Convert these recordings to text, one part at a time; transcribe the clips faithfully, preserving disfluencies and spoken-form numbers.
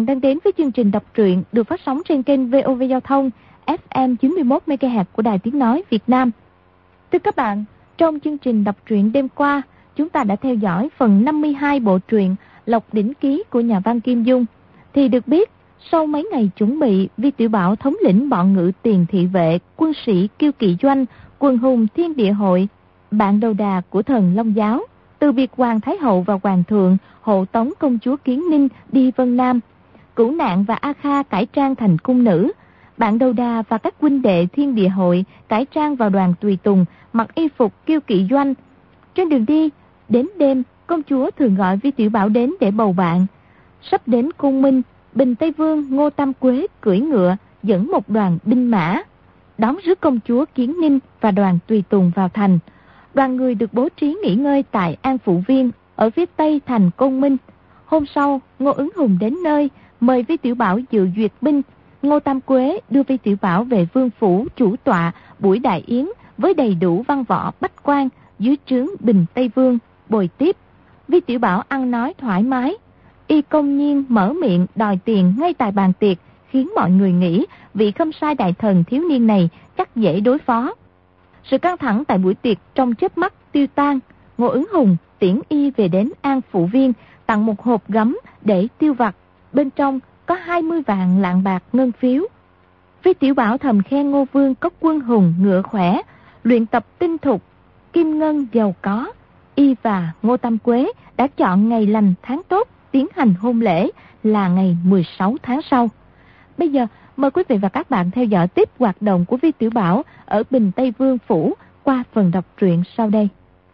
bạn đang đến với chương trình đọc truyện được phát sóng trên kênh vê o vê Giao thông ép em chín mươi mốt mê ga héc của Đài Tiếng Nói Việt Nam. Thưa các bạn, trong chương trình đọc truyện đêm qua, chúng ta đã theo dõi phần năm mươi hai bộ truyện Lộc Đỉnh Ký của nhà văn Kim Dung. Thì được biết, sau mấy ngày chuẩn bị, Vi Tiểu Bảo thống lĩnh bọn ngự tiền thị vệ, quân sĩ Kiêu Kỵ Doanh, quần hùng Thiên Địa Hội, bạn đầu đà của thần Long Giáo, từ việc Hoàng Thái Hậu và Hoàng Thượng hộ tống công chúa Kiến Ninh đi Vân Nam, Cửu Nạn và A Kha cải trang thành cung nữ, bạn đầu đà và các huynh đệ Thiên Địa Hội cải trang vào đoàn tùy tùng, mặc y phục Kiêu Kỵ Doanh. Trên đường đi, đến đêm, công chúa thường gọi Vi Tiểu Bảo đến để bầu bạn. Sắp đến cung Minh, Bình Tây Vương Ngô Tam Quế cưỡi ngựa dẫn một đoàn binh mã đón rước công chúa Kiến Ninh và đoàn tùy tùng vào thành. Đoàn người được bố trí nghỉ ngơi tại An Phụ Viên ở phía tây thành Côn Minh. Hôm sau, Ngô Ứng Hùng đến nơi mời Vi Tiểu Bảo dự duyệt binh. Ngô Tam Quế đưa Vi Tiểu Bảo về vương phủ chủ tọa buổi đại yến với đầy đủ văn võ bách quan dưới trướng Bình Tây Vương bồi tiếp. Vi Tiểu Bảo ăn nói thoải mái, y công nhiên mở miệng đòi tiền ngay tại bàn tiệc, khiến mọi người nghĩ vị khâm sai đại thần thiếu niên này chắc dễ đối phó. Sự căng thẳng tại buổi tiệc trong chớp mắt tiêu tan. Ngô Ứng Hùng tiễn y về đến An Phụ Viên, tặng một hộp gấm để tiêu vặt, bên trong có hai mươi vạn lạng bạc ngân phiếu. Vi Tiểu Bảo thầm khen Ngô Vương có quân hùng ngựa khỏe, luyện tập tinh thục, kim ngân giàu có. Y và Ngô Tam Quế đã chọn ngày lành tháng tốt tiến hành hôn lễ là ngày mười sáu tháng sau. Bây giờ mời quý vị và các bạn theo dõi tiếp hoạt động của Vi Tiểu Bảo ở Bình Tây Vương Phủ qua phần đọc truyện sau đây.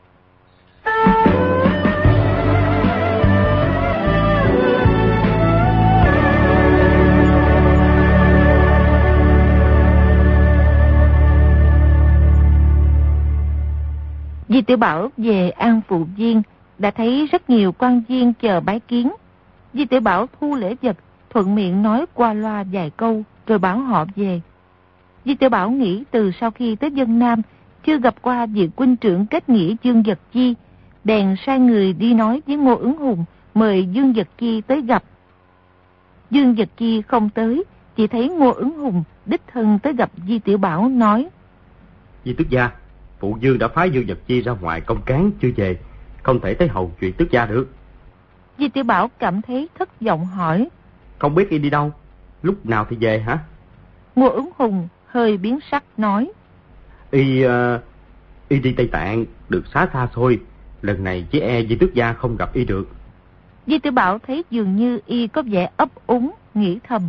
Vi Tiểu Bảo về An Phụ Viên đã thấy rất nhiều quan viên chờ bái kiến. Vi Tiểu Bảo thu lễ vật, thuận miệng nói qua loa vài câu rồi bảo họ về. Vi Tiểu Bảo nghĩ từ sau khi tới Vân Nam chưa gặp qua vị huynh trưởng kết nghĩa Dương Vật Chi, bèn sai người đi nói với Ngô Ứng Hùng mời Dương Vật Chi tới gặp. Dương Vật Chi không tới, chỉ thấy Ngô Ứng Hùng đích thân tới gặp Vi Tiểu Bảo nói: Vi tước gia, phụ vương đã phái Dương Vật Chi ra ngoài công cán chưa về, không thể tới hầu chuyện tước gia được. Vi Tiểu Bảo cảm thấy thất vọng hỏi: Không biết y đi đâu, lúc nào thì về hả? Ngô Ứng Hùng hơi biến sắc nói: Y uh, y đi Tây Tạng, được xá xa xôi, lần này chỉ e Vi tước gia không gặp y được. Vi Tiểu Bảo thấy dường như y có vẻ ấp úng, nghĩ thầm: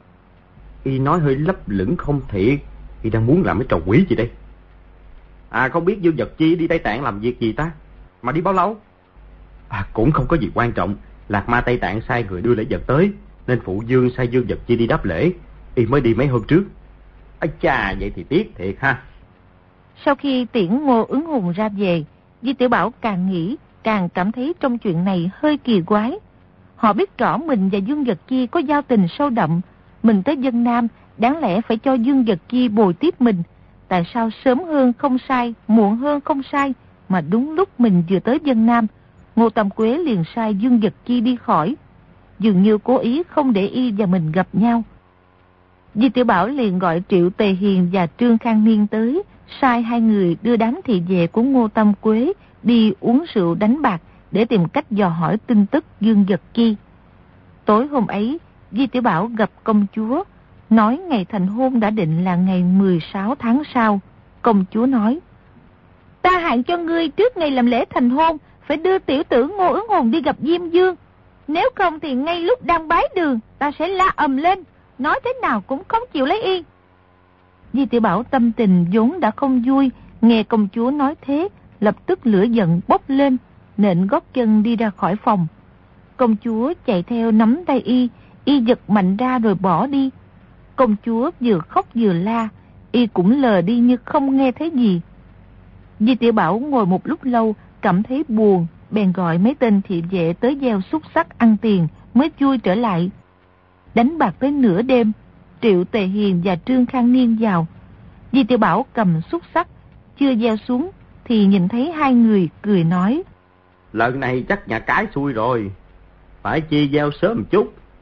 Y nói hơi lấp lửng không thiệt, y đang muốn làm cái trò quỷ gì đây? À, không biết Dương Vật Chi đi Tây Tạng làm việc gì ta? Mà đi bao lâu? À, cũng không có gì quan trọng. Lạc Ma Tây Tạng sai người đưa lễ vật tới, nên phụ vương sai Dương Vật Chi đi đáp lễ. Y mới đi mấy hôm trước. Ây chà, vậy thì tiếc thiệt ha. Sau khi tiễn Ngô Ứng Hùng ra về, Vi Tiểu Bảo càng nghĩ càng cảm thấy trong chuyện này hơi kỳ quái. Họ biết rõ mình và Dương Vật Chi có giao tình sâu đậm. Mình tới Vân Nam đáng lẽ phải cho Dương Vật Chi bồi tiếp mình. Tại sao sớm hơn không sai, muộn hơn không sai, mà đúng lúc mình vừa tới Vân Nam, Ngô Tam Quế liền sai Dương Vật Chi đi khỏi, dường như cố ý không để y và mình gặp nhau. Vi Tiểu Bảo liền gọi Triệu Tề Hiền và Trương Khang Niên tới, sai hai người đưa đám thị vệ của Ngô Tam Quế đi uống rượu đánh bạc để tìm cách dò hỏi tin tức Dương Vật Chi. Tối hôm ấy, Vi Tiểu Bảo gặp công chúa, nói ngày thành hôn đã định là ngày mười sáu tháng sau. Công chúa nói: Ta hạn cho ngươi trước ngày làm lễ thành hôn phải đưa tiểu tử Ngô Ứng Hùng đi gặp Diêm Dương. Nếu không thì ngay lúc đang bái đường ta sẽ la ầm lên, nói thế nào cũng không chịu lấy y. Vi Tiểu Bảo tâm tình vốn đã không vui, nghe công chúa nói thế, lập tức lửa giận bốc lên, nện gót chân đi ra khỏi phòng. Công chúa chạy theo nắm tay y, y giật mạnh ra rồi bỏ đi. Công chúa vừa khóc vừa la, y cũng lờ đi như không nghe thấy gì. Vi Tiểu Bảo ngồi một lúc lâu, cảm thấy buồn, bèn gọi mấy tên thị vệ tới gieo xúc xắc ăn tiền, mới vui trở lại. Đánh bạc tới nửa đêm, Triệu Tề Hiền và Trương Khang Niên vào. Vi Tiểu Bảo cầm xúc xắc, chưa gieo xuống, thì nhìn thấy hai người cười nói: Lần này chắc nhà cái xui rồi, phải chi gieo sớm một chút.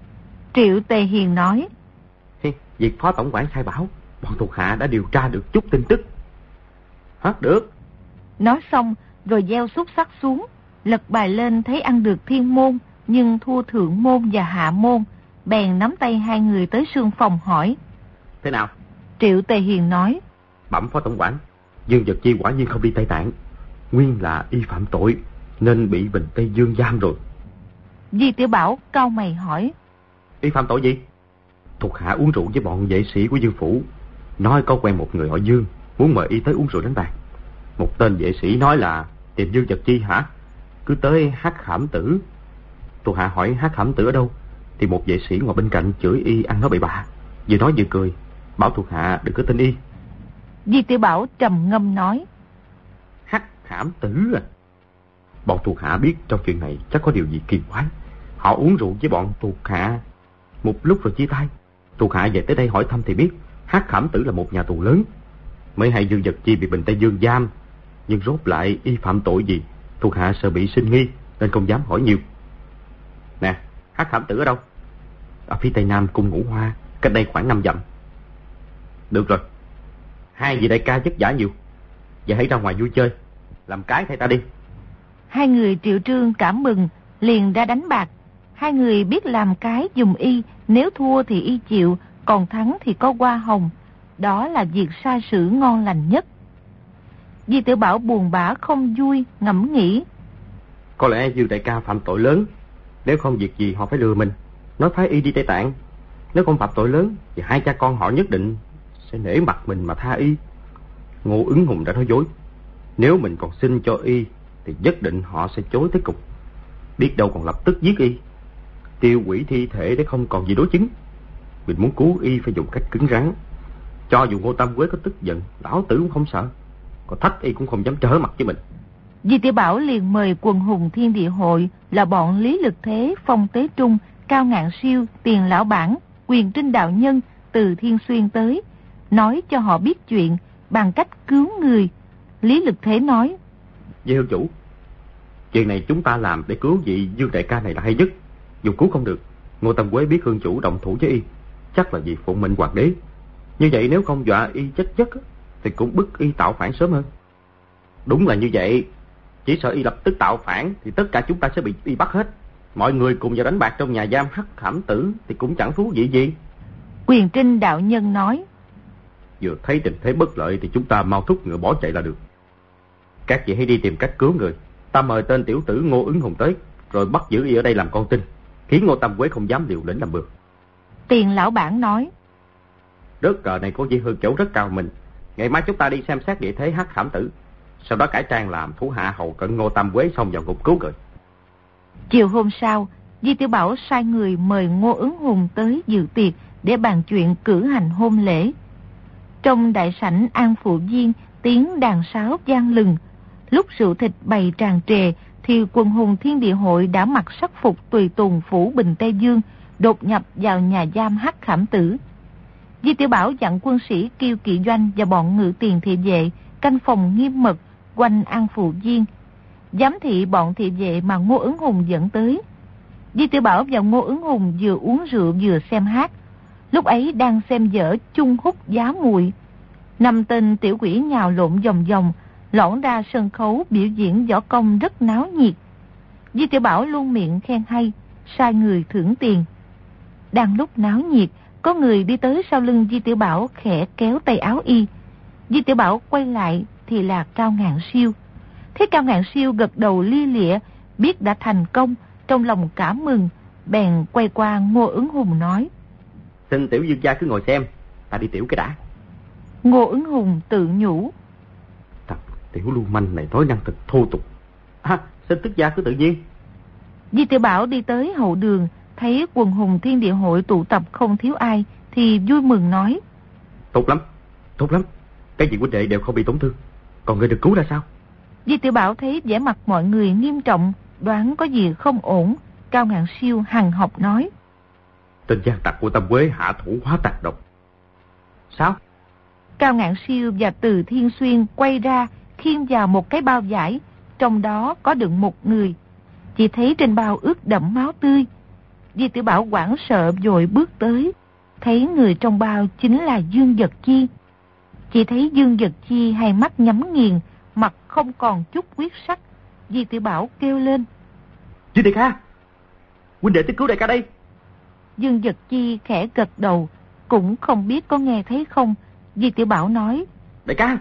Triệu Tề Hiền nói: Việc phó tổng quản sai bảo, bọn thuộc hạ đã điều tra được chút tin tức. Hả, được. Nói xong rồi gieo xúc sắc xuống, lật bài lên thấy ăn được thiên môn, nhưng thua thượng môn và hạ môn. Bèn nắm tay hai người tới sương phòng hỏi: Thế nào? Triệu Tề Hiền nói: Bẩm phó tổng quản, Dương Vật Chi quả nhiên không đi Tây Tạng, nguyên là y phạm tội nên bị Bình Tây Dương giam rồi. Di Tiểu Bảo cau mày hỏi: Y phạm tội gì? Thuộc hạ uống rượu với bọn vệ sĩ của Dương phủ, nói có quen một người họ Dương, muốn mời y tới uống rượu đánh bạc. Một tên vệ sĩ nói là tìm Dương Vật Chi hả? Cứ tới Hắc Khảm Tử. Thuộc hạ hỏi Hắc Khảm Tử ở đâu, thì một vệ sĩ ngồi bên cạnh chửi y ăn nói bậy bạ, vừa nói vừa cười, bảo thuộc hạ đừng có tin y. Di Tiểu Bảo trầm ngâm nói: Hắc Khảm Tử à? Bọn thuộc hạ biết trong chuyện này chắc có điều gì kỳ quái. Họ uống rượu với bọn thuộc hạ một lúc rồi chia tay. Thuộc hạ về tới đây hỏi thăm thì biết Hắc Khảm Tử là một nhà tù lớn, mới hay Dương Vật Chi bị Bình Tây Dương giam, nhưng rốt lại y phạm tội gì, thuộc hạ sợ bị sinh nghi nên không dám hỏi nhiều. Nè, Hắc Khảm Tử ở đâu? Ở phía tây nam cung Ngũ Hoa, cách đây khoảng năm dặm. Được rồi, hai vị đại ca vất vả nhiều, giờ hãy ra ngoài vui chơi, làm cái thay ta đi. Hai người Triệu Trương cảm mừng, liền ra đánh bạc. Hai người biết làm cái dùm y, nếu thua thì y chịu, còn thắng thì có hoa hồng. Đó là việc sai sử ngon lành nhất. Di Tiểu Bảo buồn bã không vui, ngẫm nghĩ: Có lẽ Dương đại ca phạm tội lớn, nếu không việc gì họ phải lừa mình, nói phái y đi Tây Tạng. Nếu không phạm tội lớn thì hai cha con họ nhất định sẽ nể mặt mình mà tha y. Ngô Ứng Hùng đã nói dối, nếu mình còn xin cho y thì nhất định họ sẽ chối tới cùng, biết đâu còn lập tức giết y, tiêu hủy thi thể để không còn gì đối chứng. Mình muốn cứu y phải dùng cách cứng rắn, cho dù Ngô Tam Quế có tức giận, lão tử cũng không sợ, có thách y cũng không dám trở mặt với mình. Di Tiểu Bảo liền mời quần hùng Thiên Địa Hội là bọn Lý Lực Thế, Phong Tế Trung, Cao Ngạn Siêu, Tiền Lão Bản, Quyền Trinh Đạo Nhân từ Thiên Xuyên tới, nói cho họ biết chuyện bằng cách cứu người. Lý Lực Thế nói: Với hương chủ, chuyện này chúng ta làm để cứu vị Dương đại ca này là hay nhất. Dù cứu không được, Ngô Tam Quế biết hương chủ động thủ với y, chắc là vì phụng mệnh hoàng đế. Như vậy nếu không dọa y chết chất thì cũng bức y tạo phản sớm hơn. Đúng là như vậy, chỉ sợ y lập tức tạo phản thì tất cả chúng ta sẽ bị y bắt hết. Mọi người cùng vào đánh bạc trong nhà giam Hắc Khảm Tử thì cũng chẳng thú vị gì. Quyền Trinh Đạo Nhân nói: Vừa thấy tình thế bất lợi thì chúng ta mau thúc ngựa bỏ chạy là được. Các vị hãy đi tìm cách cứu người. Ta mời tên tiểu tử Ngô Ứng Hùng tới, rồi bắt giữ y ở đây làm con tin, khiến Ngô Tam Quế không dám liều lĩnh làm bừa. Tiền Lão Bản nói: Đất cờ này có Di Hương Chủ rất cao mình. Ngày mai chúng ta đi xem xét địa thế Hắc Khảm Tử, sau đó cải trang làm thủ hạ hầu cận Ngô Tam Quế xong vào ngục cứu người. Chiều hôm sau, Di Tiểu Bảo sai người mời Ngô Ứng Hùng tới dự tiệc để bàn chuyện cử hành hôn lễ. Trong đại sảnh An Phụ Viên, tiếng đàn sáo vang lừng. Lúc rượu thịt bày tràn trề thì quần hùng Thiên Địa Hội đã mặc sắc phục tùy tùng phủ Bình Tây Dương, đột nhập vào nhà giam Hắc Khảm Tử. Di Tiểu Bảo dặn quân sĩ Kiêu Kỵ Doanh và bọn ngự tiền thị vệ canh phòng nghiêm mật quanh An Phụ Viên, giám thị bọn thị vệ mà Ngô Ứng Hùng dẫn tới. Di Tiểu Bảo và Ngô Ứng Hùng vừa uống rượu vừa xem hát. Lúc ấy đang xem dở Chung Hút Giá Mùi. Năm tên tiểu quỷ nhào lộn vòng vòng, lõn ra sân khấu biểu diễn võ công rất náo nhiệt. Di Tiểu Bảo luôn miệng khen hay, sai người thưởng tiền. Đang lúc náo nhiệt, có người đi tới sau lưng Di Tiểu Bảo khẽ kéo tay áo y. Di Tiểu Bảo quay lại thì là Cao Ngạn Siêu. Thấy Cao Ngạn Siêu gật đầu lia lịa, biết đã thành công, trong lòng cảm mừng, bèn quay qua Ngô Ứng Hùng nói: Xin tiểu dương gia cứ ngồi xem, ta đi tiểu cái đã. Ngô Ứng Hùng tự nhủ: Thằng tiểu lưu manh này nói năng thật thô tục. À, xin tước gia cứ tự nhiên. Di Tiểu Bảo đi tới hậu đường, thấy quần hùng Thiên Địa Hội tụ tập không thiếu ai, thì vui mừng nói: Tốt lắm, tốt lắm, cái gì huynh đệ đều không bị tổn thương. Còn người được cứu ra sao? Di Tiểu Bảo thấy vẻ mặt mọi người nghiêm trọng, đoán có gì không ổn. Cao Ngạn Siêu hằn học nói: Tên gian tặc của Tam Quế hạ thủ quá tàn độc. Sao? Cao Ngạn Siêu và Từ Thiên Xuyên quay ra khiêng vào một cái bao vải, trong đó có đựng một người. Chỉ thấy trên bao ướt đẫm máu tươi. Di Tiểu Bảo hoảng sợ vội bước tới, thấy người trong bao chính là Dương Vật Chi. Chỉ thấy Dương Vật Chi hai mắt nhắm nghiền, mặt không còn chút huyết sắc. Di Tiểu Bảo kêu lên: Dương đại ca, huynh đệ tới cứu đại ca đây. Dương Vật Chi khẽ gật đầu, cũng không biết có nghe thấy không. Di Tiểu Bảo nói: Đại ca,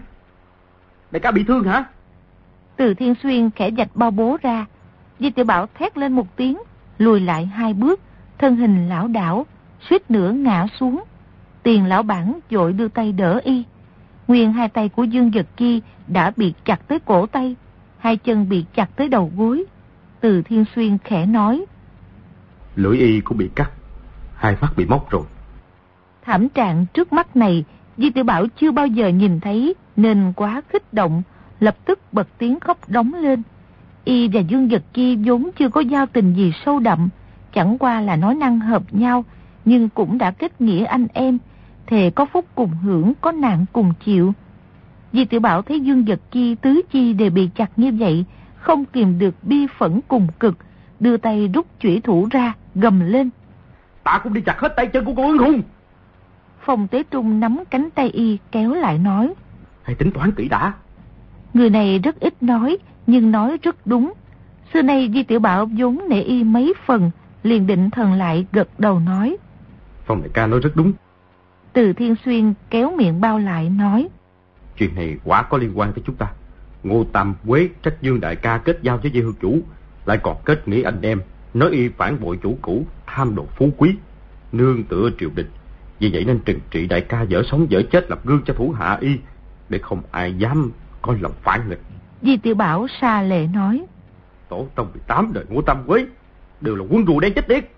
đại ca bị thương hả? Từ Thiên Xuyên khẽ vạch bao bố ra. Di Tiểu Bảo thét lên một tiếng, lùi lại hai bước, thân hình lảo đảo, suýt nữa ngã xuống. Tiền lão bản vội đưa tay đỡ y. Nguyên hai tay của Dương Vật Chi đã bị chặt tới cổ tay, hai chân bị chặt tới đầu gối. Từ Thiên Xuyên khẽ nói: Lưỡi y cũng bị cắt, hai mắt bị móc rồi. Thảm trạng trước mắt này Di Tiểu Bảo chưa bao giờ nhìn thấy, nên quá kích động, lập tức bật tiếng khóc đống lên. Y và Dương Vật Chi vốn chưa có giao tình gì sâu đậm, chẳng qua là nói năng hợp nhau, nhưng cũng đã kết nghĩa anh em, thề có phúc cùng hưởng, có nạn cùng chịu. Di Tiểu Bảo thấy Dương Vật Chi tứ chi đều bị chặt như vậy, không kìm được bi phẫn cùng cực, đưa tay rút chủy thủ ra, gầm lên: Ta cũng đi chặt hết tay chân của cô Ứng Hùng. Phong Tế Trung nắm cánh tay y kéo lại nói: Hãy tính toán kỹ đã. Người này rất ít nói, nhưng nói rất đúng. Xưa nay Di Tiểu Bảo vốn nể y mấy phần, liền định thần lại gật đầu nói: Phong đại ca nói rất đúng. Từ Thiên Xuyên kéo miệng bao lại nói: Chuyện này quả có liên quan tới chúng ta. Ngô Tam Quế trách Dương đại ca kết giao với Di Hương chủ, lại còn kết nghĩa anh em, nói y phản bội chủ cũ, tham đồ phú quý, nương tựa triều đình. Vì vậy nên trừng trị đại ca dở sống dở chết, lập gương cho thủ hạ y, để không ai dám coi lòng phản nghịch. Di Tiểu Bảo xa lệ nói: Tổ tông mười tám đời Ngô Tam Quế đều là quân rùa đen chết tiệt.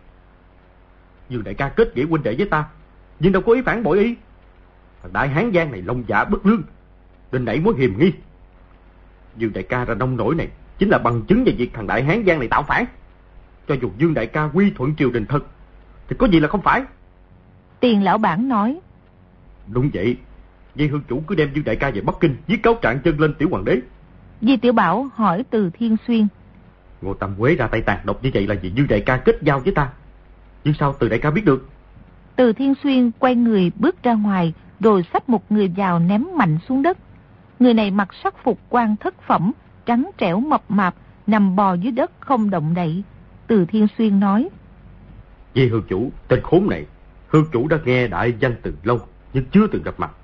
Dương đại ca kết nghĩa huynh đệ với ta, nhưng đâu có ý phản bội y. Thằng Đại Hán Giang này lòng dạ bất lương, nên nảy mối hiềm nghi. Dương đại ca ra nông nổi này chính là bằng chứng về việc thằng Đại Hán Giang này tạo phản. Cho dù Dương đại ca quy thuận triều đình thật, thì có gì là không phải. Tiền lão bản nói: Đúng vậy, Di Hương chủ cứ đem Dương đại ca về Bắc Kinh, viết cáo trạng chân lên tiểu hoàng đế. Di Tiểu Bảo hỏi Từ Thiên Xuyên: Ngô Tam Quế ra tay tàn độc như vậy là vì Dương đại ca kết giao với ta, nhưng sao Từ đại ca biết được? Từ Thiên Xuyên quay người bước ra ngoài, rồi xách một người vào ném mạnh xuống đất. Người này mặc sắc phục quan thất phẩm, trắng trẻo mập mạp, nằm bò dưới đất không động đậy. Từ Thiên Xuyên nói: Di Hương chủ, tên khốn này, Hương chủ đã nghe đại danh từ lâu, nhưng chưa từng gặp mặt.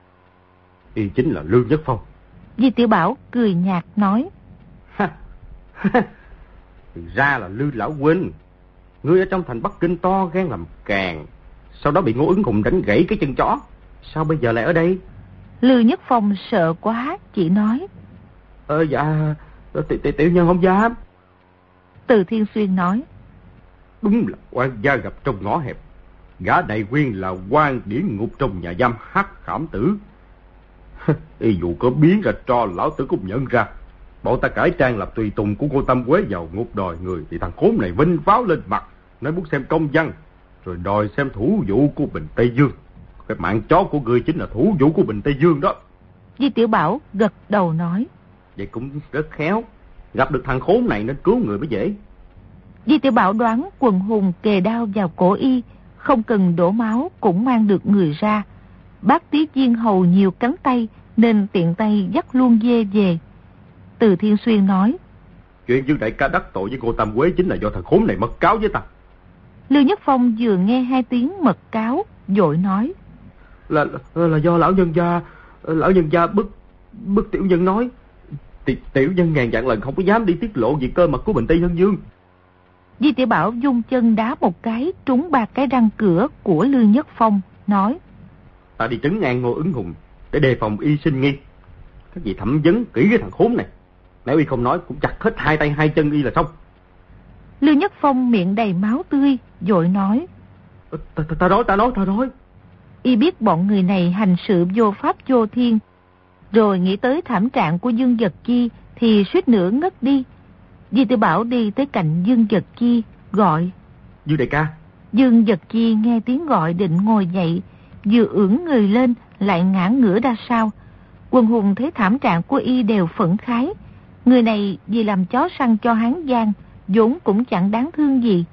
Y chính là Lư Nhất Phong. Di Tiểu Bảo cười nhạt nói: Thì ra là Lư lão huynh. Ngươi ở trong thành Bắc Kinh to gan làm càng, sau đó bị Ngô Ứng Hùng đánh gãy cái chân chó, sao bây giờ lại ở đây? Lư Nhất Phong sợ quá, chỉ nói: Ờ dạ, tiểu nhân không dám. Từ Thiên Xuyên nói: Đúng là quan gia gặp trong ngõ hẹp, gã đại quyên là quan điển ngục trong nhà giam Hắc Khảm Tử. Y dù có biến ra cho lão tử cũng nhận ra, bọn ta cải trang làm tùy tùng của Ngô Tam Quế vào ngục đòi người, thì thằng khốn này vinh pháo lên mặt, nói muốn xem công văn, rồi đòi xem thủ vụ của Bình Tây Dương. Cái mạng chó của ngươi chính là thủ vụ của Bình Tây Dương đó. Di Tiểu Bảo gật đầu nói: Vậy cũng rất khéo, gặp được thằng khốn này nên cứu người mới dễ. Di Tiểu Bảo đoán Quần Hùng kề đao vào cổ y, không cần đổ máu cũng mang được người ra. Bác Tí Viên hầu nhiều cánh tay, nên tiện tay dắt luôn dê về. Từ Thiên Xuyên nói: Chuyện Dương đại ca đắc tội với Ngô Tam Quế chính là do thằng khốn này mật cáo với ta. Lưu Nhất Phong vừa nghe hai tiếng mật cáo, vội nói: Là, là là do lão nhân gia, lão nhân gia bức bức tiểu nhân nói. Tiểu, tiểu nhân ngàn vạn lần không có dám đi tiết lộ việc cơ mật của Bình Tây Hân Dương. Di Tiểu Bảo dung chân đá một cái trúng ba cái răng cửa của Lưu Nhất Phong, nói: Ta đi trấn an Ngô Ứng Hùng để đề phòng y sinh nghi. Các vị thẩm vấn kỹ cái thằng khốn này, nếu y không nói cũng chặt hết hai tay hai chân y là xong. Lưu Nhất Phong miệng đầy máu tươi, vội nói: Ta, ta, ta nói, ta nói, ta nói. Y biết bọn người này hành sự vô pháp vô thiên, rồi nghĩ tới thảm trạng của Dương Vật Chi thì suýt nữa ngất đi. Di Tiểu Bảo đi tới cạnh Dương Vật Chi, gọi: Dương đại ca. Dương Vật Chi nghe tiếng gọi định ngồi dậy, vừa ưỡn người lên lại ngã ngửa ra sau. Quần hùng thấy thảm trạng của y đều phẫn khái. Người này vì làm chó săn cho Hán Giang, vốn cũng chẳng đáng thương gì.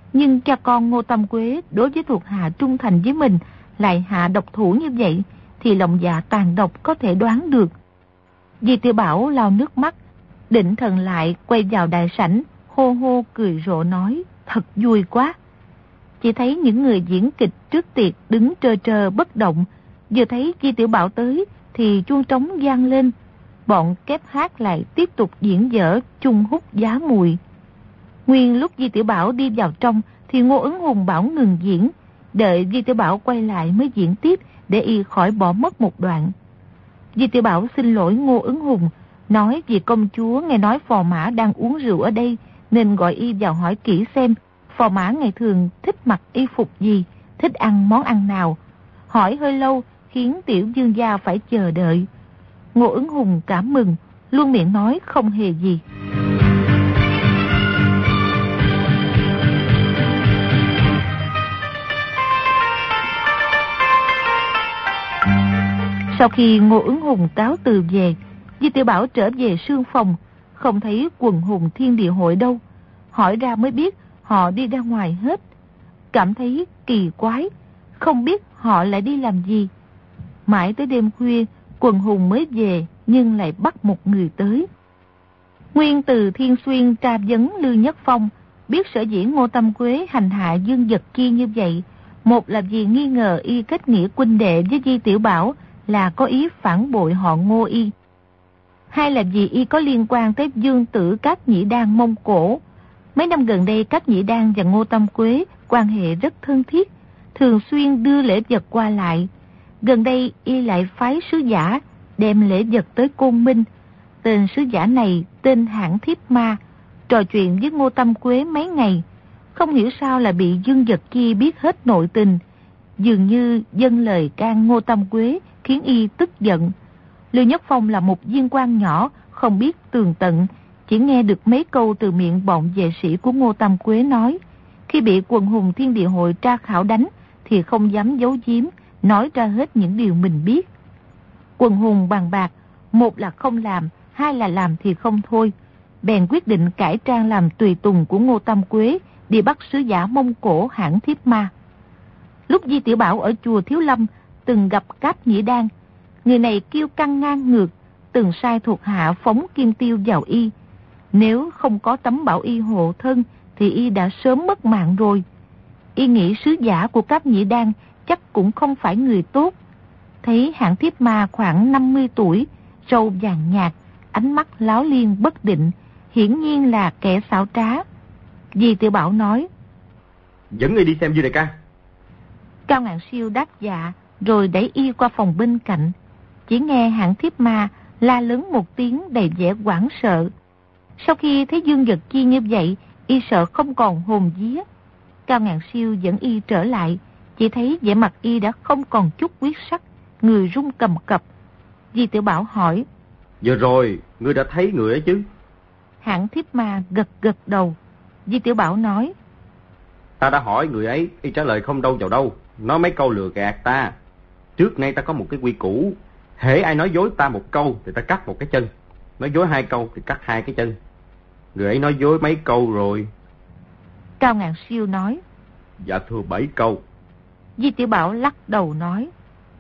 Nhưng cha con Ngô Tam Quế đối với thuộc hạ trung thành với mình lại hạ độc thủ như vậy, thì lòng dạ tàn độc có thể đoán được. Di Tiểu Bảo lau nước mắt, định thần lại quay vào đại sảnh, hô hô cười rộ nói, thật vui quá. Chỉ thấy những người diễn kịch trước tiệc đứng trơ trơ bất động, vừa thấy Di Tiểu Bảo tới thì chuông trống vang lên. Bọn kép hát lại tiếp tục diễn dở chung hút giá mùi. Nguyên lúc Di Tiểu Bảo đi vào trong thì Ngô Ứng Hùng bảo ngừng diễn, đợi Di Tiểu Bảo quay lại mới diễn tiếp để y khỏi bỏ mất một đoạn. Di Tiểu Bảo xin lỗi Ngô Ứng Hùng, nói vì công chúa nghe nói phò mã đang uống rượu ở đây nên gọi y vào hỏi kỹ xem phò mã ngày thường thích mặc y phục gì, thích ăn món ăn nào. Hỏi hơi lâu khiến tiểu vương gia phải chờ đợi. Ngô Ứng Hùng cảm mừng, luôn miệng nói không hề gì. Sau khi Ngô Ứng Hùng cáo từ về, Di Tiểu Bảo trở về sương phòng, không thấy quần hùng thiên địa hội đâu. Hỏi ra mới biết họ đi ra ngoài hết. Cảm thấy kỳ quái, không biết họ lại đi làm gì. Mãi tới đêm khuya, quần hùng mới về nhưng lại bắt một người tới. Nguyên từ Thiên Xuyên tra vấn Lư Nhất Phong, biết sở dĩ Ngô Tam Quế hành hạ Dương Vật Chi như vậy. Một là vì nghi ngờ y kết nghĩa huynh đệ với Di Tiểu Bảo là có ý phản bội họ Ngô y. Hai là vì y có liên quan tới Dương tử Cát Nhĩ Đan Mông Cổ. Mấy năm gần đây Cát Nhĩ Đan và Ngô Tam Quế quan hệ rất thân thiết, thường xuyên đưa lễ vật qua lại. Gần đây y lại phái sứ giả đem lễ vật tới Côn Minh. Tên sứ giả này tên Hãn Thiếp Ma, trò chuyện với Ngô Tam Quế mấy ngày. Không hiểu sao là bị Dương Vật Chi biết hết nội tình. Dường như dâng lời can Ngô Tam Quế khiến y tức giận. Lưu Nhất Phong là một viên quan nhỏ, không biết tường tận, chỉ nghe được mấy câu từ miệng bọn vệ sĩ của Ngô Tam Quế nói. Khi bị quần hùng thiên địa hội tra khảo đánh thì không dám giấu giếm, nói ra hết những điều mình biết. Quần hùng bàn bạc, một là không làm, hai là làm thì không thôi. Bèn quyết định cải trang làm tùy tùng của Ngô Tam Quế, đi bắt sứ giả Mông Cổ Hãn Thiếp Ma. Lúc Di Tiểu Bảo ở chùa Thiếu Lâm từng gặp Cát Nhĩ Đan, người này kiêu căng ngang ngược, từng sai thuộc hạ phóng kim tiêu vào y. Nếu không có tấm bảo y hộ thân thì y đã sớm mất mạng rồi. Y nghĩ sứ giả của Cát Nhĩ Đan chắc cũng không phải người tốt. Thấy Hãn Thiếp Ma khoảng năm mươi tuổi, râu vàng nhạt, ánh mắt láo liên bất định, hiển nhiên là kẻ xảo trá. Di Tiểu Bảo nói: dẫn y đi xem Dư đại ca. Cao Ngạn Siêu đáp dạ, rồi đẩy y qua phòng bên cạnh. Chỉ nghe Hãn Thiếp Ma la lớn một tiếng đầy vẻ hoảng sợ. Sau khi thấy Dương Vật Chi như vậy, y sợ không còn hồn vía. Cao Ngạn Siêu dẫn y trở lại, chỉ thấy vẻ mặt y đã không còn chút huyết sắc, người run cầm cập. Di Tiểu Bảo hỏi: vừa rồi ngươi đã thấy người ấy chứ? Hãn Thiếp Ma gật gật đầu. Di Tiểu Bảo nói: ta đã hỏi người ấy, y trả lời không đâu vào đâu, nói mấy câu lừa gạt ta. Trước nay ta có một cái quy củ, hễ ai nói dối ta một câu thì ta cắt một cái chân, nói dối hai câu thì cắt hai cái chân. Người ấy nói dối mấy câu rồi? Cao Ngạn Siêu nói: dạ thưa bảy câu. Di Tiểu Bảo lắc đầu nói: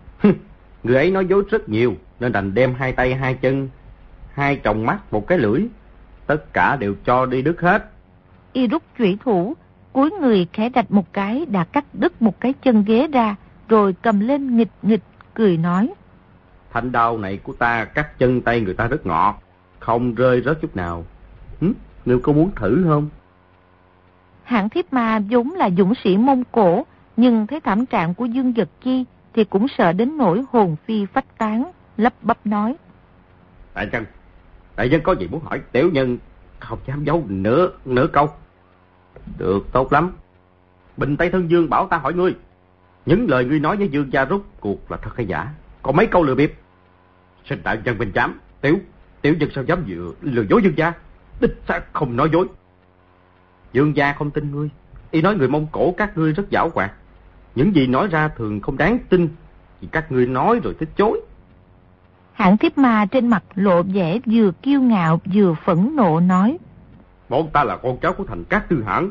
người ấy nói dối rất nhiều, nên đành đem hai tay hai chân, hai tròng mắt, một cái lưỡi, tất cả đều cho đi đứt hết. Y rút chủy thủ, cúi người khẽ đạch một cái đã cắt đứt một cái chân ghế ra, rồi cầm lên nghịch nghịch cười nói: thanh đao này của ta cắt chân tay người ta rất ngọt, không rơi rớt chút nào. Hứ, ngươi có muốn thử không? Hãn Thiếp Ma vốn là dũng sĩ Mông Cổ, nhưng thấy thảm trạng của Dương Vật Chi thì cũng sợ đến nỗi hồn phi phách tán, lắp bắp nói: đại nhân, đại nhân có gì muốn hỏi, tiểu nhân không dám giấu nửa nửa câu. Được, tốt lắm. Bình Tây Thân Dương bảo ta hỏi ngươi, những lời ngươi nói với Dương gia rốt cuộc là thật hay giả? Còn mấy câu lừa bịp? Xin đại nhân bình chám, tiểu tiểu nhân sao dám vừa lừa dối Dương gia? Đích xác không nói dối. Dương gia không tin ngươi, y nói người Mông Cổ các ngươi rất giảo hoạt, những gì nói ra thường không đáng tin, vì các ngươi nói rồi thích chối. Hãn Thiếp Ma trên mặt lộ vẻ vừa kiêu ngạo vừa phẫn nộ nói: bọn ta là con cháu của thành Cát Tư Hãn,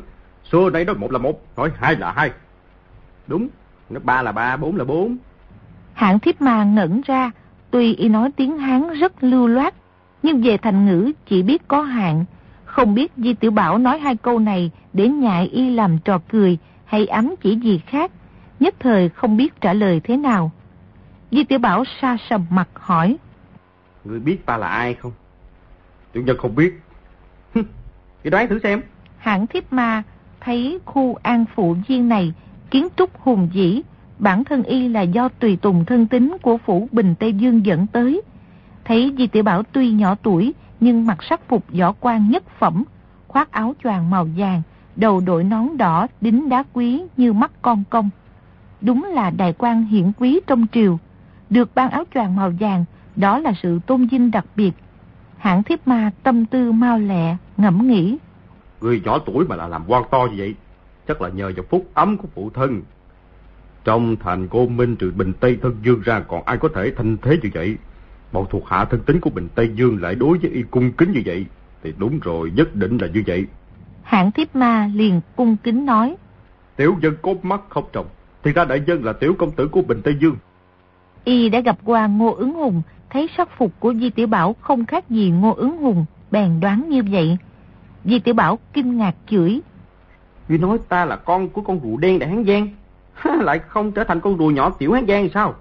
Xưa nay nói một là một, nói hai là hai. Đúng, nói ba là ba, bốn là bốn. Hạng Thiếp Ma ngẩn ra, tuy y nói tiếng Hán rất lưu loát, nhưng về thành ngữ chỉ biết có hạn, không biết Di Tiểu Bảo nói hai câu này để nhại y làm trò cười hay ám chỉ gì khác, nhất thời không biết trả lời thế nào. Di Tiểu Bảo sa sầm mặt hỏi: Ngươi biết ta là ai không? Chủ nhân không biết. Ngươi đoán thử xem. Hạng Thiếp Ma thấy khu an phụ viên này kiến trúc hùng vĩ, bản thân y là do tùy tùng thân tín của phủ Bình Tây Dương dẫn tới. Thấy Di Tiểu Bảo tuy nhỏ tuổi nhưng mặc sắc phục võ quan nhất phẩm, khoác áo choàng màu vàng, đầu đội nón đỏ đính đá quý như mắt con công. Đúng là đại quan hiển quý trong triều, được ban áo choàng màu vàng, đó là sự tôn vinh đặc biệt. Hạng Thiếp Ma tâm tư mau lẹ, ngẫm nghĩ. Người nhỏ tuổi mà là làm quan to như vậy, chắc là nhờ vào phúc ấm của phụ thân. Trong thành Côn Minh trừ Bình Tây Thân Dương ra còn ai có thể thanh thế như vậy? Bọn thuộc hạ thân tín của Bình Tây Dương lại đối với y cung kính như vậy, thì đúng rồi, nhất định là như vậy. Hạng Thiếp Ma liền cung kính nói: Tiểu dân cốt mắt không trồng, thì ra đại dân là tiểu công tử của Bình Tây Dương. Y đã gặp qua Ngô Ứng Hùng, thấy sắc phục của Di Tiểu Bảo không khác gì Ngô Ứng Hùng, bèn đoán như vậy. Di Tiểu Bảo kinh ngạc chửi: Ngươi nói ta là con của con rùa đen Đại Hán Giang, lại không trở thành con rùa nhỏ tiểu Hán Giang sao?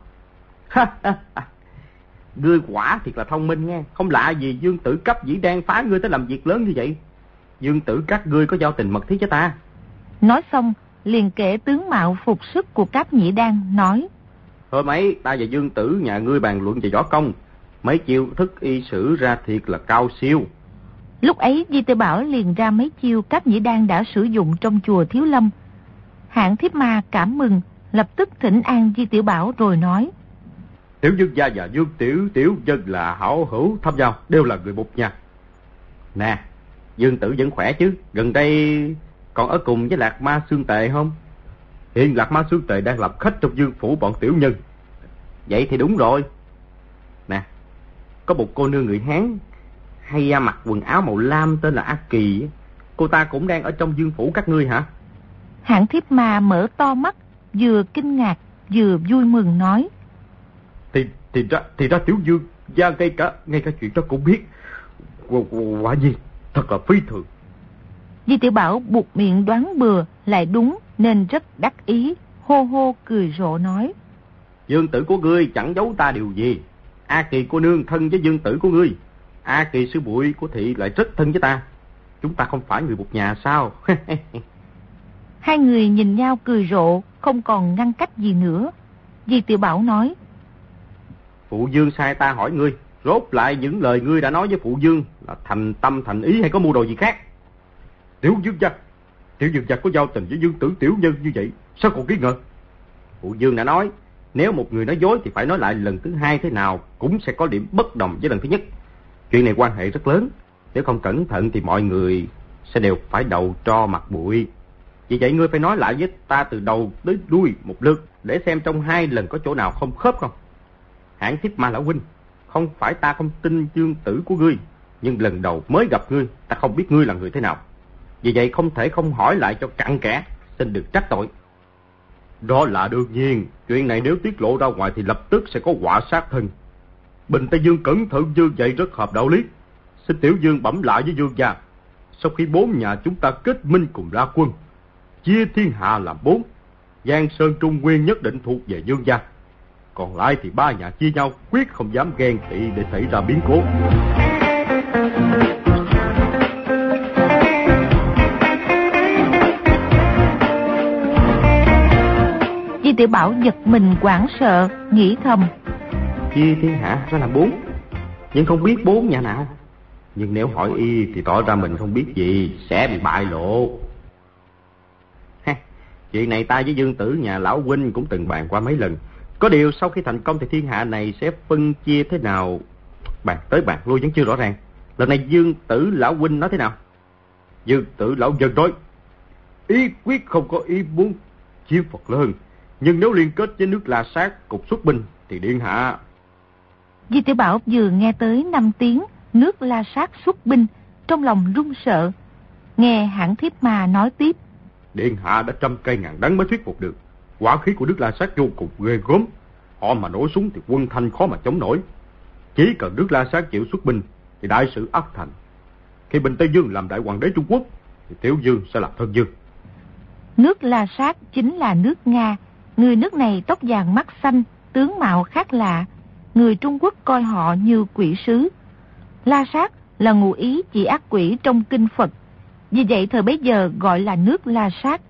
Ngươi quả thiệt là thông minh nghe, không lạ gì Dương Tử cấp dĩ đang phá ngươi tới làm việc lớn như vậy. Dương Tử các ngươi có giao tình mật thiết với ta. Nói xong liền kể tướng mạo phục sức của Cáp Nhĩ Đan, nói: Hôm ấy ta và Dương Tử nhà ngươi bàn luận về võ công, mấy chiêu thức y sử ra thiệt là cao siêu. Lúc ấy Di Tiểu Bảo liền ra mấy chiêu Cáp Nhĩ Đan đã sử dụng trong chùa Thiếu Lâm. Hạng Thiếp Ma cảm mừng, lập tức thỉnh an Di Tiểu Bảo rồi nói: Tiểu Dương gia và Dương Tiểu Tiểu Dân là hảo hữu thâm giao, đều là người một nhà. Nè, Dương Tử vẫn khỏe chứ? Gần đây còn ở cùng với Lạc Ma Xương Tề không? Hiện Lạc Ma Xương Tề đang lập khách trong Dương phủ bọn tiểu nhân. Vậy thì đúng rồi. Nè, có một cô nương người Hán hay mặc quần áo màu lam tên là A Kỳ, cô ta cũng đang ở trong Dương phủ các ngươi hả? Hạng Thiếp Ma mở to mắt, vừa kinh ngạc vừa vui mừng nói: Thì thì ra thì ra Tiểu Dương gia ngay cả ngay cả chuyện đó cũng biết. Quả nhiên thật là phi thường. Di Tiểu Bảo buộc miệng đoán bừa lại đúng nên rất đắc ý, hô hô cười rộ nói: Dương Tử của ngươi chẳng giấu ta điều gì. A Kỳ cô nương thân với Dương Tử của ngươi, A Kỳ sư muội của thị lại rất thân với ta. Chúng ta không phải người một nhà sao? Hai người nhìn nhau cười rộ, không còn ngăn cách gì nữa. Di Tiểu Bảo nói: Phụ Dương sai ta hỏi ngươi, rốt lại những lời ngươi đã nói với Phụ Dương là thành tâm thành ý hay có mưu đồ gì khác? Tiểu Dương gia, Tiểu Dương gia có giao tình với Dương Tử tiểu nhân như vậy, sao còn nghi ngờ? Phụ Dương đã nói, nếu một người nói dối thì phải nói lại lần thứ hai thế nào cũng sẽ có điểm bất đồng với lần thứ nhất. Chuyện này quan hệ rất lớn, nếu không cẩn thận thì mọi người sẽ đều phải đầu tro mặt bụi. Vì vậy ngươi phải nói lại với ta từ đầu tới đuôi một lượt, để xem trong hai lần có chỗ nào không khớp không. Hạng Thiếp Ma lão huynh, không phải ta không tin Dương Tử của ngươi, nhưng lần đầu mới gặp ngươi, ta không biết ngươi là người thế nào. Vì vậy không thể không hỏi lại cho cặn kẽ, xin được trách tội. Đó là đương nhiên, chuyện này nếu tiết lộ ra ngoài thì lập tức sẽ có họa sát thân. Bình Tây Dương cẩn thận như vậy rất hợp đạo lý. Xin Tiểu Dương bẩm lại với Dương gia, sau khi bốn nhà chúng ta kết minh cùng ra quân, chia thiên hạ làm bốn, Giang Sơn Trung Nguyên nhất định thuộc về Dương gia. Còn lại thì ba nhà chia nhau, quyết không dám ghen tị để xảy ra biến cố. Di Tiểu Bảo giật mình hoảng sợ, nghĩ thầm: Chia thiên hạ ra làm bốn, nhưng không biết bốn nhà nào. Nhưng nếu hỏi y thì tỏ ra mình không biết gì, sẽ bị bại lộ. Ha, chuyện này ta với Dương Tử nhà lão huynh cũng từng bàn qua mấy lần. Có điều sau khi thành công thì thiên hạ này sẽ phân chia thế nào, bàn tới bàn lui vẫn chưa rõ ràng. Lần này Dương Tử lão huynh nói thế nào? Dương Tử lão dân nói, ý quyết không có ý muốn chiếm Phật lớn, nhưng nếu liên kết với nước La Sát cục xuất binh thì điện hạ. Di Tiểu Bảo vừa nghe tới năm tiếng nước La Sát xuất binh, trong lòng run sợ. Nghe Hạng Thiếp Ma nói tiếp: Điện hạ đã trăm cây ngàn đắng mới thuyết phục được. Quả khí của Đức La Sát vô cùng ghê gớm. Họ mà nổ súng thì quân Thanh khó mà chống nổi. Chỉ cần Đức La Sát chịu xuất binh thì đại sự ắt thành. Khi Bình Tây Dương làm đại hoàng đế Trung Quốc thì Tiểu Dương sẽ làm thân dương. Nước La Sát chính là nước Nga. Người nước này tóc vàng mắt xanh, tướng mạo khác lạ. Người Trung Quốc coi họ như quỷ sứ. La Sát là ngụ ý chỉ ác quỷ trong kinh Phật. Vì vậy thời bấy giờ gọi là nước La Sát.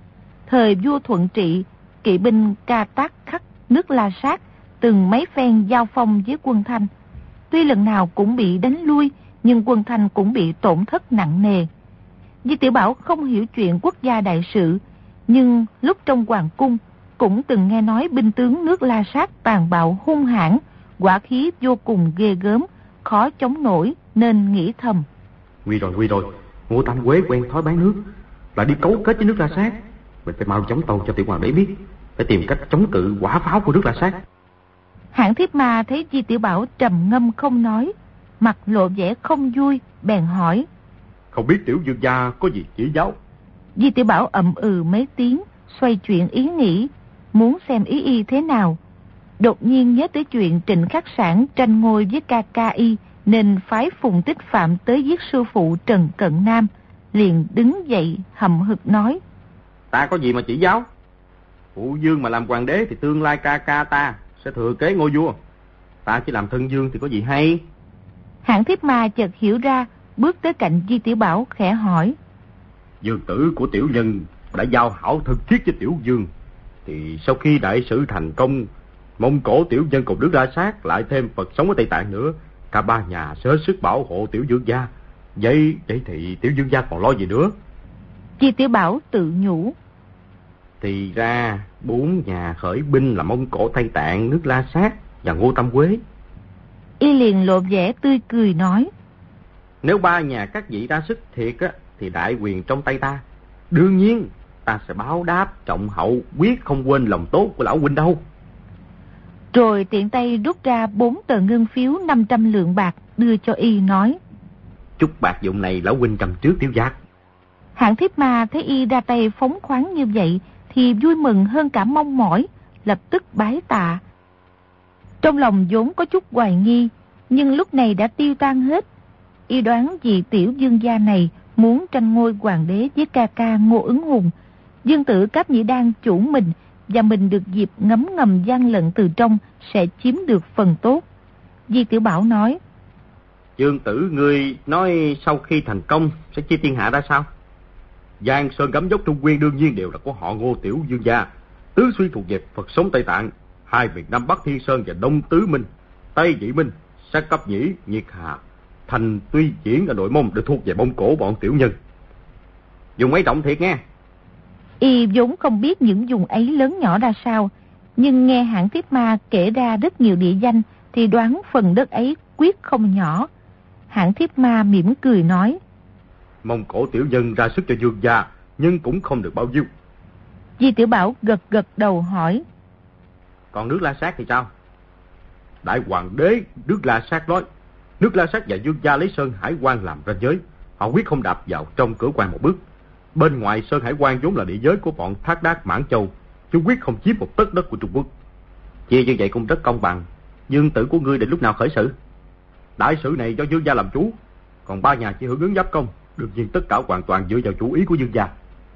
Thời vua Thuận Trị, kỵ binh Ca Tác Khắc nước La Sát từng mấy phen giao phong với quân Thanh. Tuy lần nào cũng bị đánh lui, nhưng quân Thanh cũng bị tổn thất nặng nề. Di Tiểu Bảo không hiểu chuyện quốc gia đại sự, nhưng lúc trong hoàng cung cũng từng nghe nói binh tướng nước La Sát tàn bạo hung hãn, quả khí vô cùng ghê gớm, khó chống nổi, nên nghĩ thầm. Nguy rồi, nguy rồi, Ngô Tam Quế quen thói bán nước, lại đi cấu kết với nước La Sát. Mình phải mau chóng tâu cho tiểu hoàng đế biết, phải tìm cách chống cự quả pháo của nước La Sát. Hạng Thiếp Ma thấy Di Tiểu Bảo trầm ngâm không nói, mặt lộ vẻ không vui, bèn hỏi. Không biết tiểu dương gia có gì chỉ giáo? Di Tiểu Bảo ậm ừ mấy tiếng, xoay chuyện ý nghĩ, muốn xem ý y thế nào. Đột nhiên nhớ tới chuyện Trịnh Khắc Sản tranh ngôi với ca ca y, nên phái Phùng Tích Phạm tới giết sư phụ Trần Cận Nam. Liền đứng dậy hậm hực nói. Ta có gì mà chỉ giáo? Phụ dương mà làm hoàng đế thì tương lai ca ca ta sẽ thừa kế ngôi vua. Ta chỉ làm thân dương thì có gì hay? Hạng Thiếp Ma chợt hiểu ra, bước tới cạnh Di Tiểu Bảo khẽ hỏi. Dương tử của tiểu nhân đã giao hảo thân thiết với tiểu dương, thì sau khi đại sự thành công, Mông Cổ tiểu nhân cùng nước La Sát lại thêm Phật sống ở Tây Tạng nữa, cả ba nhà sẽ hết sức bảo hộ tiểu dương gia. Vậy vậy thì tiểu dương gia còn lo gì nữa? Di Tiểu Bảo tự nhủ. Thì ra bốn nhà khởi binh là Mông Cổ, Tây Tạng, nước La Sát và Ngô Tam Quế. Y liền lộ vẻ tươi cười nói. Nếu ba nhà các vị ra sức thiệt á, thì đại quyền trong tay ta. Đương nhiên ta sẽ báo đáp trọng hậu, quyết không quên lòng tốt của lão huynh đâu. Rồi tiện tay rút ra bốn tờ ngân phiếu năm trăm lượng bạc đưa cho y nói. Chút bạc dụng này lão huynh cầm trước tiểu giác. Hạng Thiếp Ma thấy y ra tay phóng khoáng như vậy thì vui mừng hơn cả mong mỏi, lập tức bái tạ. Trong lòng vốn có chút hoài nghi, nhưng lúc này đã tiêu tan hết. Y đoán vì tiểu dương gia này muốn tranh ngôi hoàng đế với ca ca Ngô Ứng Hùng, dương tử Cáp Nhĩ Đan chủ mình và mình được dịp ngấm ngầm gian lận từ trong sẽ chiếm được phần tốt. Di Tiểu Bảo nói. Dương tử ngươi nói sau khi thành công sẽ chia thiên hạ ra sao? Giang Sơn Gấm Dốc Trung Nguyên đương nhiên đều là của họ Ngô tiểu dương gia. Tứ Xuyên thuộc về Phật sống Tây Tạng, hai miền Nam Bắc Thiên Sơn và Đông Tứ Minh, Tây Dị Minh, Sát Cấp Nhĩ, Nhiệt Hà, Thành Tuy Diễn ở nội Mông được thuộc về Mông Cổ bọn tiểu nhân. Dùng ấy trọng thiệt nghe. Y vốn không biết những vùng ấy lớn nhỏ ra sao, nhưng nghe Hạng Thiếp Ma kể ra rất nhiều địa danh thì đoán phần đất ấy quyết không nhỏ. Hạng Thiếp Ma mỉm cười nói. Mông Cổ tiểu nhân ra sức cho dương gia, nhưng cũng không được bao nhiêu. Di Tiểu Bảo gật gật đầu hỏi. Còn nước La Sát thì sao? Đại hoàng đế nước La Sát nói, nước La Sát và dương gia lấy Sơn Hải Quan làm ranh giới, họ quyết không đạp vào trong cửa quan một bước. Bên ngoài Sơn Hải Quan vốn là địa giới của bọn Thác Đác Mãn Châu, chúng quyết không chiếm một tấc đất của Trung Quốc. Chia như vậy cũng rất công bằng. Dương tử của ngươi định lúc nào khởi sự? Đại sự này do dương gia làm chủ, còn ba nhà chỉ hưởng ứng giáp công, đương nhiên tất cả hoàn toàn dựa vào chủ ý của dương gia.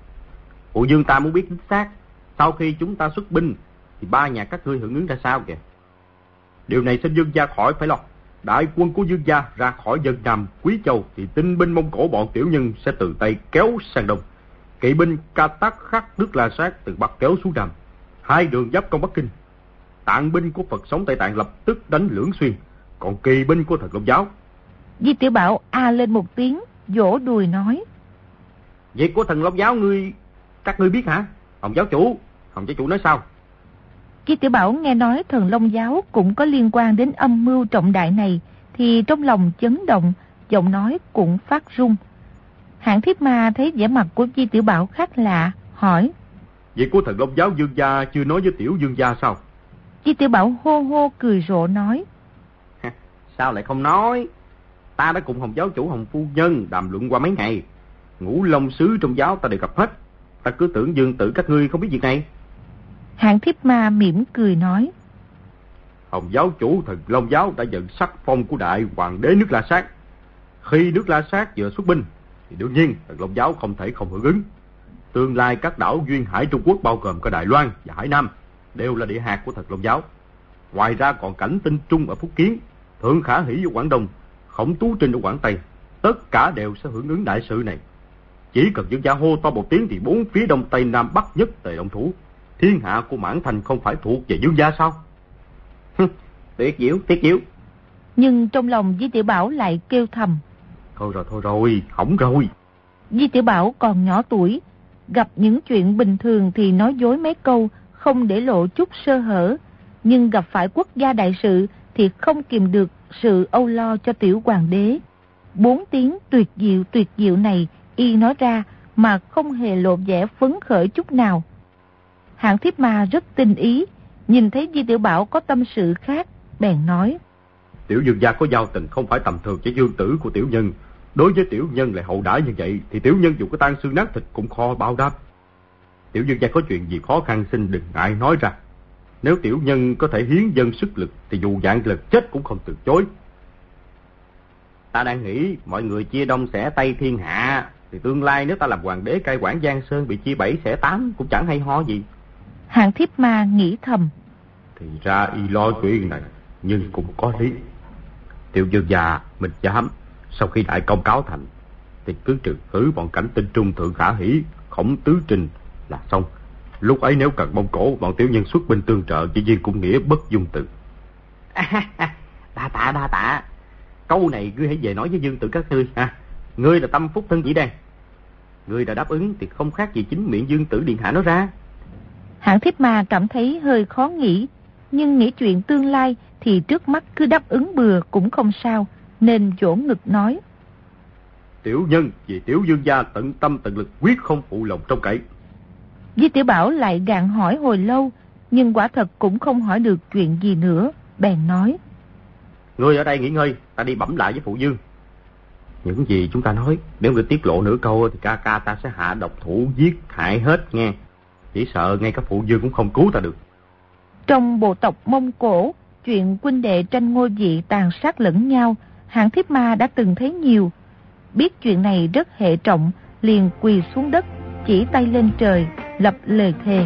Phụ dương ta muốn biết chính xác, sau khi chúng ta xuất binh thì ba nhà các ngươi hưởng ứng ra sao kìa. Điều này xin dương gia khỏi phải lo. Đại quân của dương gia ra khỏi dân Nam Quý Châu thì tinh binh Mông Cổ bọn tiểu nhân sẽ từ Tây kéo sang Đông, kỵ binh Ca Tác Khắc nước La Sát từ Bắc kéo xuống Nam, hai đường giáp công Bắc Kinh. Tạng binh của Phật sống Tây Tạng lập tức đánh Lưỡng Xuyên, còn kỳ binh của Thần Long Giáo. Di Tiểu Bảo a lên một tiếng, vỗ đùi nói. Việc của Thần Long Giáo ngươi, các ngươi biết hả? Hồng giáo chủ, Hồng giáo chủ nói sao? Di Tiểu Bảo nghe nói Thần Long Giáo cũng có liên quan đến âm mưu trọng đại này, thì trong lòng chấn động, giọng nói cũng phát run. Hạng Thiếp Ma thấy vẻ mặt của Di Tiểu Bảo khác lạ, hỏi. Việc của Thần Long Giáo dương gia chưa nói với tiểu dương gia sao? Di Tiểu Bảo hô hô cười rộ nói. Sao lại không nói? Ta đã cùng Hồng giáo chủ Hồng phu nhân đàm luận qua mấy ngày. Ngũ Long sứ trong giáo ta đều gặp hết. ta cứ tưởng Dương tử các ngươi không biết việc này. Hạng Thiếp Ma mỉm cười nói. Hồng giáo chủ Thần Long giáo đã nhận sắc phong của đại hoàng đế nước La Sát. Khi nước La Sát vừa xuất binh thì đương nhiên Thần Long giáo không thể không hưởng ứng. Tương lai các đảo duyên hải Trung Quốc bao gồm cả Đài Loan và Hải Nam đều là địa hạt của Thần Long giáo. Ngoài ra còn Cảnh Tinh Trung ở Phúc Kiến, Thượng Khả Hỷ ở Quảng Đông, Khổng Tú Trinh ở Quảng Tây, tất cả đều sẽ hưởng ứng đại sự này. Chỉ cần Dương gia hô to một tiếng thì bốn phía đông tây nam bắc nhất tề động thủ. Thiên hạ của Mãn Thành không phải thuộc về Dương gia sao? Tuyệt diệu, tuyệt diệu. Nhưng trong lòng Di Tiểu Bảo lại kêu thầm. Thôi rồi, thôi rồi, hỏng rồi. Di Tiểu Bảo còn nhỏ tuổi, gặp những chuyện bình thường thì nói dối mấy câu, không để lộ chút sơ hở. Nhưng gặp phải quốc gia đại sự thì không kìm được sự âu lo cho tiểu hoàng đế. Bốn tiếng tuyệt diệu tuyệt diệu này y nói ra mà không hề lộ vẻ phấn khởi chút nào. Hạng Thiếp Ma rất tinh ý, nhìn thấy Di Tiểu Bảo có tâm sự khác, bèn nói. Tiểu Dương gia có giao tình không phải tầm thường với dương tử của tiểu nhân. Đối với tiểu nhân lại hậu đãi như vậy thì tiểu nhân dù có tan xương nát thịt cũng khó báo đáp. Tiểu Dương gia có chuyện gì khó khăn xin đừng ngại nói ra. Nếu tiểu nhân có thể hiến dân sức lực thì dù dạng lực chết cũng không từ chối. Ta đang nghĩ mọi người chia đông xẻ tây thiên hạ, thì tương lai nếu ta làm hoàng đế cai quản Giang Sơn bị chia bảy xẻ tám cũng chẳng hay ho gì. Hạng Thiếp Ma nghĩ thầm. Thì ra y lo chuyện này, nhưng cũng có lý. Tiểu Dương gia mình dám, sau khi đại công cáo thành thì cứ trừ khử bọn Cảnh Tinh Trung, Thượng Khả Hỷ, Khổng Tứ Trình là xong. Lúc ấy nếu cần Mông Cổ, bọn tiểu nhân xuất binh tương trợ, chỉ viên cũng nghĩa bất dung từ. Đa tạ đa tạ. Câu này ngươi hãy về nói với Dương tử các ngươi ha. Ngươi là tâm phúc thân dĩ đan. Ngươi đã đáp ứng thì không khác gì chính miệng Dương tử điện hạ nói ra. Hạng Thiếp Ma cảm thấy hơi khó nghĩ, nhưng nghĩ chuyện tương lai thì trước mắt cứ đáp ứng bừa cũng không sao, nên vỗ ngực nói. Tiểu nhân vì tiểu Dương gia tận tâm tận lực, quyết không phụ lòng trông cậy. Di Tiểu Bảo lại gạn hỏi hồi lâu, nhưng quả thật cũng không hỏi được chuyện gì nữa, bèn nói. Ngươi ở đây nghỉ ngơi, ta đi bẩm lại với phụ Dương. Những gì chúng ta nói, nếu ngươi tiết lộ nửa câu thì ca ca ta sẽ hạ độc thủ giết hại hết nghe. Chỉ sợ ngay cả phụ Dương cũng không cứu ta được. Trong bộ tộc Mông Cổ, chuyện huynh đệ tranh ngôi vị tàn sát lẫn nhau, Hạng Thiếp Ma đã từng thấy nhiều. Biết chuyện này rất hệ trọng, liền quỳ xuống đất, chỉ tay lên trời, lập lời thề.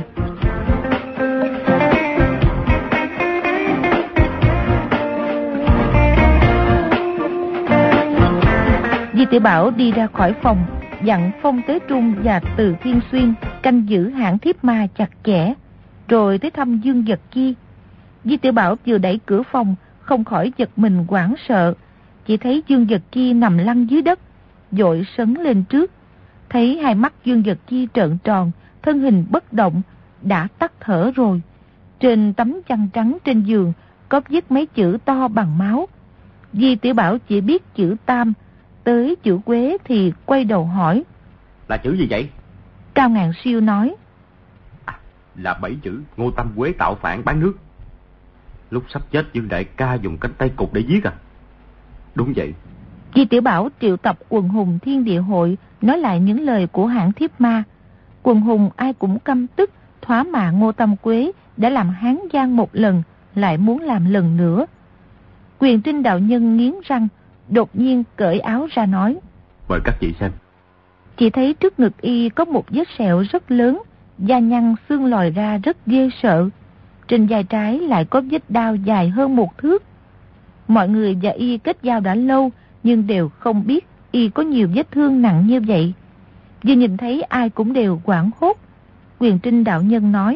Di Tiểu Bảo đi ra khỏi phòng, dặn Phong Tế Trung và Từ Thiên Xuyên canh giữ Hạng Thiếp Ma chặt chẽ, rồi tới thăm Dương Vật Chi. Di Tiểu Bảo vừa đẩy cửa phòng, không khỏi giật mình hoảng sợ, chỉ thấy Dương Vật Chi nằm lăn dưới đất, vội sấn lên trước, thấy hai mắt Dương Vật Chi trợn tròn, thân hình bất động, đã tắt thở rồi. Trên tấm chăn trắng trên giường có viết mấy chữ to bằng máu. Di Tiểu Bảo chỉ biết chữ Tam, tới chữ Quế thì quay đầu hỏi. Là chữ gì vậy? Cao Ngạn Siêu nói. À, là bảy chữ Ngô Tam Quế tạo phản bán nước. Lúc sắp chết Dương đại ca dùng cánh tay cụt để giết à? Đúng vậy. Di Tiểu Bảo triệu tập quần hùng Thiên Địa Hội nói lại những lời của Hạng Thiếp Ma. Quần hùng ai cũng căm tức, thoá mạ Ngô Tam Quế đã làm Hán Giang một lần, lại muốn làm lần nữa. Quyền Trinh đạo nhân nghiến răng, đột nhiên cởi áo ra nói. Mời các vị xem. Chỉ thấy trước ngực y có một vết sẹo rất lớn, da nhăn xương lòi ra rất ghê sợ. Trên vai trái lại có vết đao dài hơn một thước. Mọi người và y kết giao đã lâu, nhưng đều không biết y có nhiều vết thương nặng như vậy. Vừa nhìn thấy ai cũng đều hoảng hốt. Quyền Trinh đạo nhân nói.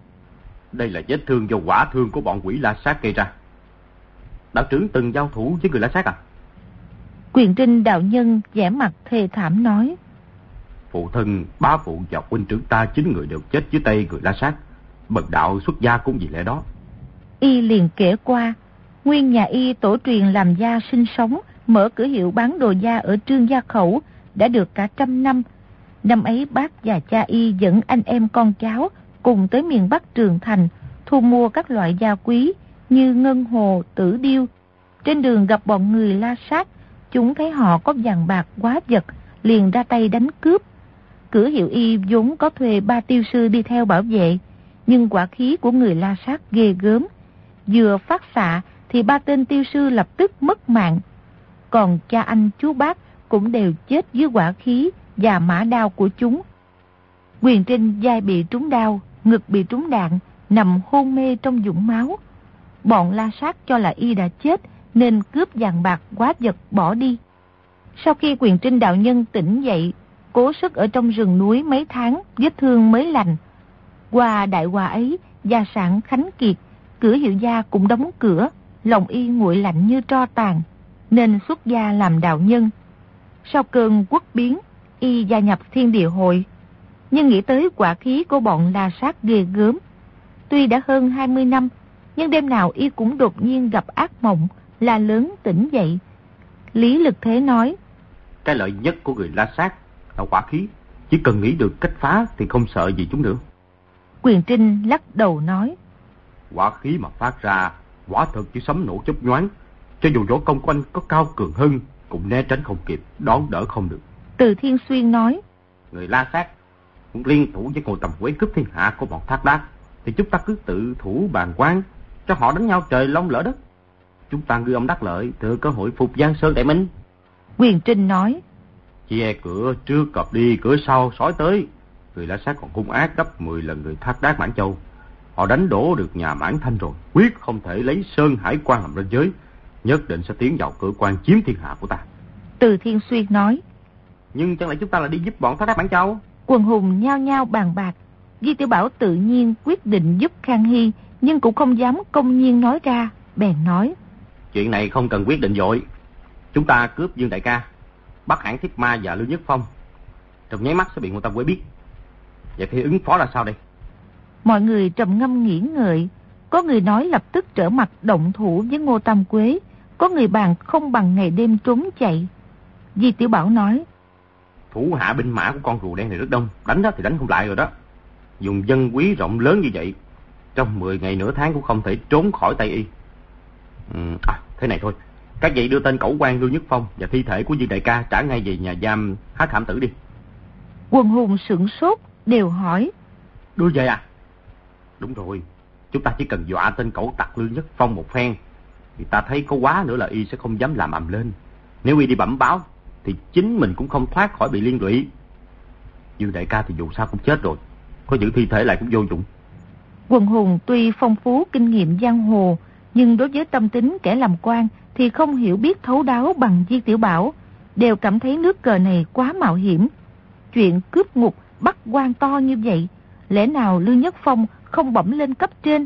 Đây là vết thương do quả thương của bọn quỷ La Sát gây ra. Đạo trưởng từng giao thủ với người La Sát à? Quyền Trinh đạo nhân vẻ mặt thê thảm nói. Phụ thân, bá phụ và huynh trưởng ta chín người đều chết dưới tay người La Sát. Bần đạo xuất gia cũng vì lẽ đó. Y liền kể qua, nguyên nhà y tổ truyền làm gia sinh sống, mở cửa hiệu bán đồ da ở Trương Gia Khẩu đã được cả trăm năm. Năm ấy bác và cha y dẫn anh em con cháu cùng tới miền Bắc Trường Thành thu mua các loại da quý như ngân hồ, tử điêu. Trên đường gặp bọn người La Sát, chúng thấy họ có vàng bạc quá vật, liền ra tay đánh cướp. Cử Hiệu Y vốn có thuê ba tiêu sư đi theo bảo vệ, nhưng quả khí của người La Sát ghê gớm. Vừa phát xạ thì ba tên tiêu sư lập tức mất mạng. Còn cha anh chú bác cũng đều chết dưới quả khí và mã đao của chúng. Quyền Trinh vai bị trúng đao, ngực bị trúng đạn, nằm hôn mê trong vũng máu. Bọn La Sát cho là y đã chết nên cướp vàng bạc quá vật bỏ đi. Sau khi Quyền Trinh đạo nhân tỉnh dậy, cố sức ở trong rừng núi mấy tháng, vết thương mới lành. Qua đại hòa ấy, gia sản khánh kiệt, Cửa Hiệu gia cũng đóng cửa, lòng y nguội lạnh như tro tàn, nên xuất gia làm đạo nhân. Sau cơn quốc biến, y gia nhập Thiên Địa Hội, nhưng nghĩ tới quả khí của bọn La Sát ghê gớm. Tuy đã hơn hai mươi năm, nhưng đêm nào y cũng đột nhiên gặp ác mộng, la lớn tỉnh dậy. Lý Lực Thế nói: Cái lợi nhất của người La Sát là quả khí, chỉ cần nghĩ được cách phá thì không sợ gì chúng nữa. Quyền Trinh lắc đầu nói: Quả khí mà phát ra quả thực như sấm nổ chớp nhoáng, cho dù võ công của anh có cao cường hơn cũng né tránh không kịp, đón đỡ không được. Từ Thiên Xuyên nói: Người La Sát cũng liên thủ với Ngô Tam Quế cướp thiên hạ của bọn Thác Đác, thì chúng ta cứ tự thủ bàn quan, cho họ đánh nhau trời long lỡ đất. Chúng ta ngư ông đắc lợi, thừa cơ hội phục Giang Sơn đại minh. Quyền Trinh nói: Che cửa trước cọp đi, cửa sau sói tới. Người La Sát còn hung ác gấp mười lần người Thác Đác Mãn Châu. Họ đánh đổ được nhà Mãn Thanh rồi, quyết không thể lấy Sơn Hải quan làm ranh giới, nhất định sẽ tiến vào cửa quan chiếm thiên hạ của ta. Từ Thiên Xuyên nói: Nhưng chẳng lẽ chúng ta là đi giúp bọn Thác Đác Mãn Châu? Quần hùng nhao nhao bàn bạc. Di Tiểu Bảo tự nhiên quyết định giúp Khang Hy, nhưng cũng không dám công nhiên nói ra, bèn nói: Chuyện này không cần quyết định vội. Chúng ta cướp Dương đại ca, bắt hãng Thiết Ma và Lưu Nhất Phong, trong nháy mắt sẽ bị Ngô Tam Quế biết. Vậy thì ứng phó là sao đây? Mọi người trầm ngâm nghĩ ngợi. Có người nói lập tức trở mặt động thủ với Ngô Tam Quế, có người bàn không bằng ngày đêm trốn chạy. Di Tiểu Bảo nói: Thủ hạ binh mã của con rùa đen này rất đông, đánh đó thì đánh không lại rồi đó. Dùng dân quý rộng lớn như vậy, trong mười ngày nửa tháng cũng không thể trốn khỏi tay y. Ừ, à, thế này thôi, các vị đưa tên cẩu quan Lưu Nhất Phong và thi thể của Dương đại ca trả ngay về nhà giam Hắc Hàm Tử đi. Quần hùng sửng sốt, đều hỏi: Đưa về à? Đúng rồi, chúng ta chỉ cần dọa tên cẩu tặc Lưu Nhất Phong một phen, thì ta thấy có quá nữa là y sẽ không dám làm ầm lên. Nếu y đi bẩm báo thì chính mình cũng không thoát khỏi bị liên lụy. Dương đại ca thì dù sao cũng chết rồi, có giữ thi thể lại cũng vô dụng. Quần hùng tuy phong phú kinh nghiệm giang hồ, nhưng đối với tâm tính kẻ làm quan thì không hiểu biết thấu đáo bằng Di Tiểu Bảo, đều cảm thấy nước cờ này quá mạo hiểm. Chuyện cướp ngục bắt quan to như vậy, lẽ nào Lưu Nhất Phong không bẩm lên cấp trên?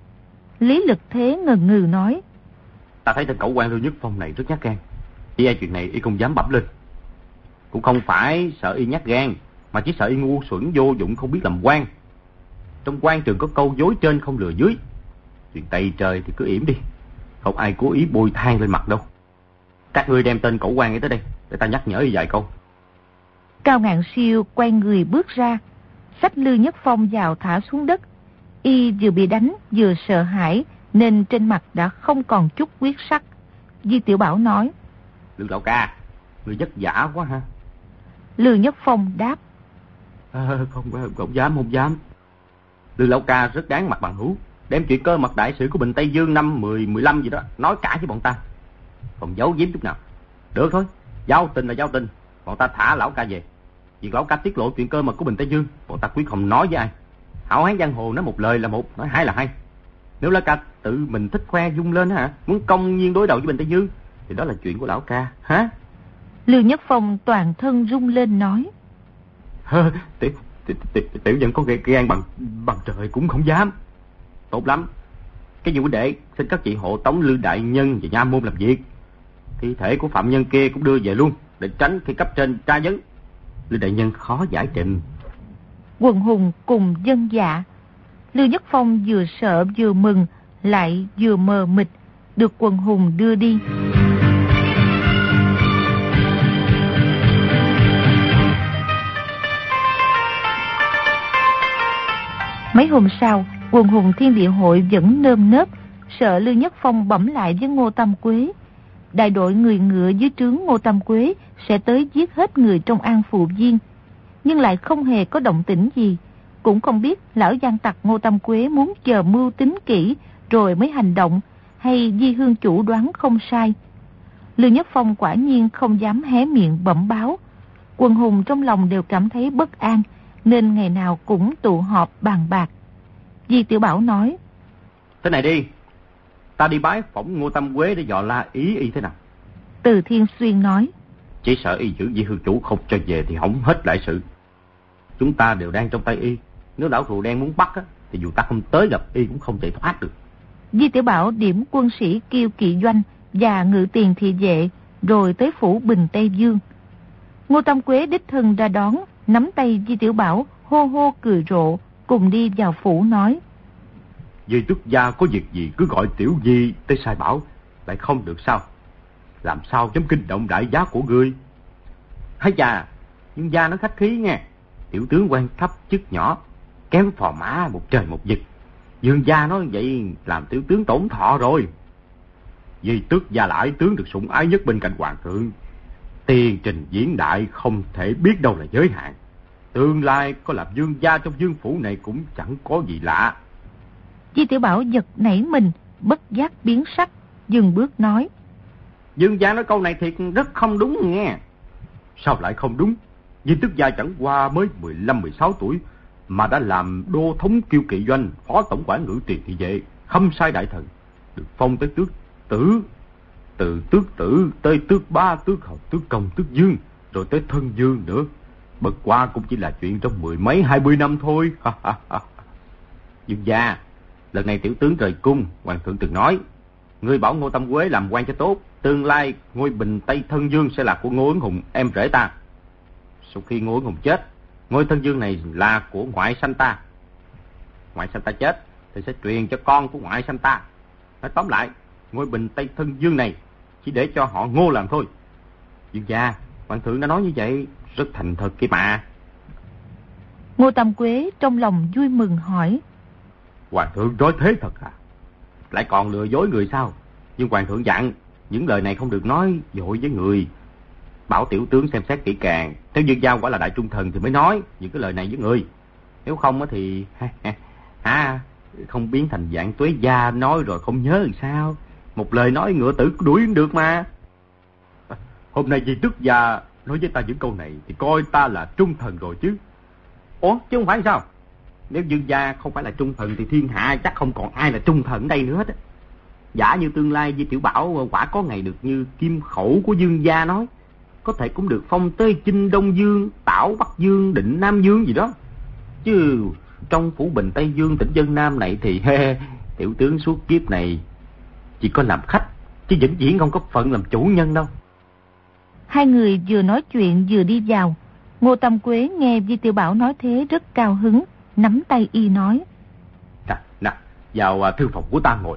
Lý Lực Thế ngần ngừ nói: Ta thấy tên cẩu quan Lưu Nhất Phong này rất nhát gan, y ai chuyện này y không dám bẩm lên. Cũng không phải sợ y nhát gan, mà chỉ sợ y ngu xuẩn vô dụng không biết làm quan. Trong quan trường có câu dối trên không lừa dưới. Chuyện Tây trời thì cứ yểm đi, không ai cố ý bôi than lên mặt đâu. Các ngươi đem tên cẩu quan ấy tới đây, để ta nhắc nhở y vài câu. Cao Ngạn Siêu quay người bước ra, xách Lưu Nhất Phong vào thả xuống đất. Y vừa bị đánh vừa sợ hãi, nên trên mặt đã không còn chút huyết sắc. Di Tiểu Bảo nói: Lưu lão ca, người vất vả quá ha. Lưu Nhất Phong đáp: À, không, không dám, không dám. Lưu lão ca rất đáng mặt bằng hữu, đem chuyện cơ mật đại sự của Bình Tây Dương năm mười, mười lăm gì đó nói cả với bọn ta, không giấu giếm chút nào. Được thôi, giao tình là giao tình, bọn ta thả lão ca về. Việc lão ca tiết lộ chuyện cơ mật của Bình Tây Dương, bọn ta quyết không nói với ai. Hảo hán giang hồ nói một lời là một, nói hai là hai. Nếu lão ca tự mình thích khoe dung lên hả, muốn công nhiên đối đầu với Bình Tây Dương, thì đó là chuyện của lão ca, hả? Lưu Nhất Phong toàn thân rung lên nói: Tiểu, tiểu, tiểu, tiểu nhân có gan bằng bằng trời cũng không dám. Tốt lắm, cái gì quý đệ xin các chị hộ tống Lưu đại nhân và nha môn làm việc. Thi thể của phạm nhân kia cũng đưa về luôn, để tránh khi cấp trên tra vấn. Lưu đại nhân khó giải trình. Quần hùng cùng dân dạ. Lưu Nhất Phong vừa sợ vừa mừng, lại vừa mờ mịt, được quần hùng đưa đi. Mấy hôm sau, quần hùng Thiên Địa Hội vẫn nơm nớp, sợ Lưu Nhất Phong bẩm lại với Ngô Tam Quế. Đại đội người ngựa dưới trướng Ngô Tam Quế sẽ tới giết hết người trong An Phụ Viên. nhưng lại không hề có động tĩnh gì. Cũng không biết lão gian tặc Ngô Tam Quế muốn chờ mưu tính kỹ rồi mới hành động, hay Di Hương chủ đoán không sai. Lưu Nhất Phong quả nhiên không dám hé miệng bẩm báo. Quần hùng trong lòng đều cảm thấy bất an, nên ngày nào cũng tụ họp bàn bạc. Di Tiểu Bảo nói: Thế này đi, ta đi bái phỏng Ngô Tam Quế để dò la ý y thế nào. Từ Thiên Xuyên nói: Chỉ sợ y giữ Di Hương chủ không cho về thì hỏng hết đại sự. Chúng ta đều đang trong tay y, nếu lão rùa đen muốn bắt á, thì dù ta không tới gặp y cũng không thể thoát được. Di Tiểu Bảo điểm quân sĩ Kiêu Kỵ Doanh và Ngự Tiền Thị Vệ, rồi tới phủ Bình Tây Dương. Ngô Tam Quế đích thân ra đón, nắm tay Di Tiểu Bảo, hô hô cười rộ, cùng đi vào phủ nói: Di tước gia có việc gì cứ gọi tiểu Di tới sai bảo, lại không được sao? Làm sao dám kinh động đại giá của ngươi? Hay chà, nhưng gia nó khách khí nghe. Tiểu tướng quan thấp chức nhỏ, kém phò mã một trời một vực. Dương gia nói vậy làm tiểu tướng tổn thọ rồi. Di tước gia là ái tướng được sủng ái nhất bên cạnh hoàng thượng. Tiền trình diễn đại không thể biết đâu là giới hạn. Tương lai có làm dương gia trong dương phủ này cũng chẳng có gì lạ. Di Tiểu Bảo giật nảy mình, bất giác biến sắc, dừng bước nói: Dương gia nói câu này thiệt rất không đúng nghe. Sao lại không đúng? Di tước gia chẳng qua mới mười lăm mười sáu tuổi mà đã làm đô thống Kiêu Kỵ Doanh, phó tổng quản Ngự Tiền Thị Vệ, khâm sai đại thần, được phong tới tước tử, từ tước tử tới tước ba, tước hầu, tước công, tước dương, rồi tới thân dương nữa. Bất qua cũng chỉ là chuyện trong mười mấy hai mươi năm thôi. Dương gia, lần này tiểu tướng rời cung, hoàng thượng từng nói, ngươi bảo Ngô Tam Quế làm quan cho tốt, tương lai ngôi Bình Tây Thân Dương sẽ là của Ngô Ứng Hùng, em rể ta. Sau khi Ngô Ứng Hùng chết, ngôi Thân Dương này là của ngoại sanh ta. Ngoại sanh ta chết thì sẽ truyền cho con của ngoại sanh ta. Nói tóm lại, ngôi Bình Tây Thân Dương này chỉ để cho họ Ngô làm thôi. Dương gia, hoàng thượng đã nói như vậy rất thành thật kia mà. Ngô Tam Quế trong lòng vui mừng hỏi: Hoàng thượng nói thế thật à? Lại còn lừa dối người sao? Nhưng hoàng thượng dặn những lời này không được nói dội với người, bảo tiểu tướng xem xét kỹ càng. Nếu Dương gia quả là đại trung thần thì mới nói những cái lời này với người. Nếu không thì à, không biến thành dạng Tuế gia nói rồi không nhớ thì sao? Một lời nói ngựa tử đuổi được mà. Hôm nay Di tước gia nói với ta những câu này thì coi ta là trung thần rồi chứ. Ủa chứ không phải sao? Nếu Dương gia không phải là trung thần thì thiên hạ chắc không còn ai là trung thần ở đây nữa hết á. Giả như tương lai Di Tiểu Bảo quả có ngày được như kim khẩu của Dương gia nói, có thể cũng được phong tới Chinh Đông Dương, Tảo Bắc Dương, Định Nam Dương gì đó. Chứ trong phủ Bình Tây Dương tỉnh Vân Nam này thì he, tiểu tướng suốt kiếp này chỉ có làm khách, chứ vĩnh viễn không có phận làm chủ nhân đâu. Hai người vừa nói chuyện vừa đi vào. Ngô Tam Quế nghe Di Tiểu Bảo nói thế rất cao hứng, nắm tay y nói: Nè, nè, vào thư phòng của ta ngồi.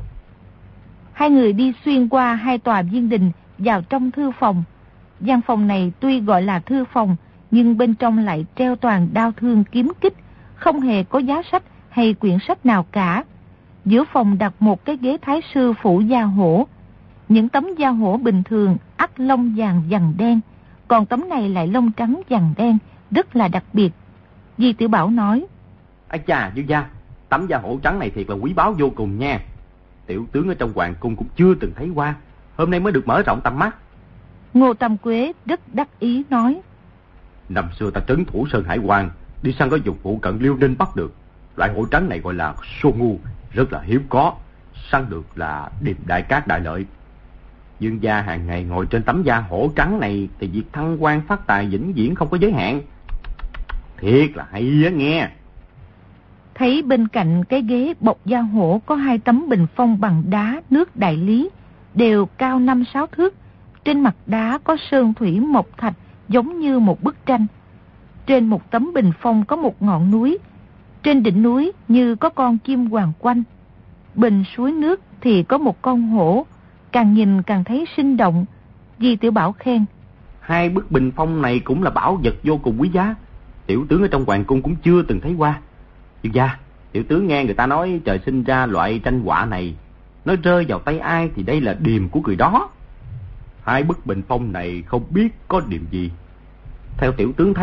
Hai người đi xuyên qua hai tòa viên đình vào trong thư phòng. Gian phòng này tuy gọi là thư phòng, nhưng bên trong lại treo toàn đao thương kiếm kích, không hề có giá sách hay quyển sách nào cả. Giữa phòng đặt một cái ghế thái sư phủ da hổ. Những tấm da hổ bình thường ắt lông vàng vằn đen, còn tấm này lại lông trắng vằn đen, rất là đặc biệt. Di Tiểu Bảo nói: Ây chà, Dương gia, tấm da hổ trắng này thiệt là quý báu vô cùng nha. Tiểu tướng ở trong hoàng cung cũng chưa từng thấy qua, hôm nay mới được mở rộng tầm mắt. Ngô Tam Quế rất đắc ý nói: Năm xưa ta trấn thủ Sơn Hải Quan, đi săn có dụng vụ cận Liêu Ninh bắt được. Loại hổ trắng này gọi là sô ngu, rất là hiếm có, săn được là điềm đại cát đại lợi. Dương gia hàng ngày ngồi trên tấm da hổ trắng này thì việc thăng quan phát tài vĩnh viễn không có giới hạn. Thiệt là hay á nghe. Thấy bên cạnh cái ghế bọc da hổ có hai tấm bình phong bằng đá nước Đại Lý, đều cao năm sáu thước. Trên mặt đá có sơn thủy mộc thạch giống như một bức tranh. Trên một tấm bình phong có một ngọn núi, trên đỉnh núi như có con chim hoàng quanh. Bên suối nước thì có một con hổ, càng nhìn càng thấy sinh động. Di Tiểu Bảo khen: Hai bức bình phong này cũng là bảo vật vô cùng quý giá, tiểu tướng ở trong hoàng cung cũng chưa từng thấy qua. Dương gia, tiểu tướng nghe người ta nói trời sinh ra loại tranh họa này, nó rơi vào tay ai thì đây là điềm của người đó. Hai bức bình phong này không biết có điềm gì. Theo tiểu tướng thấy á,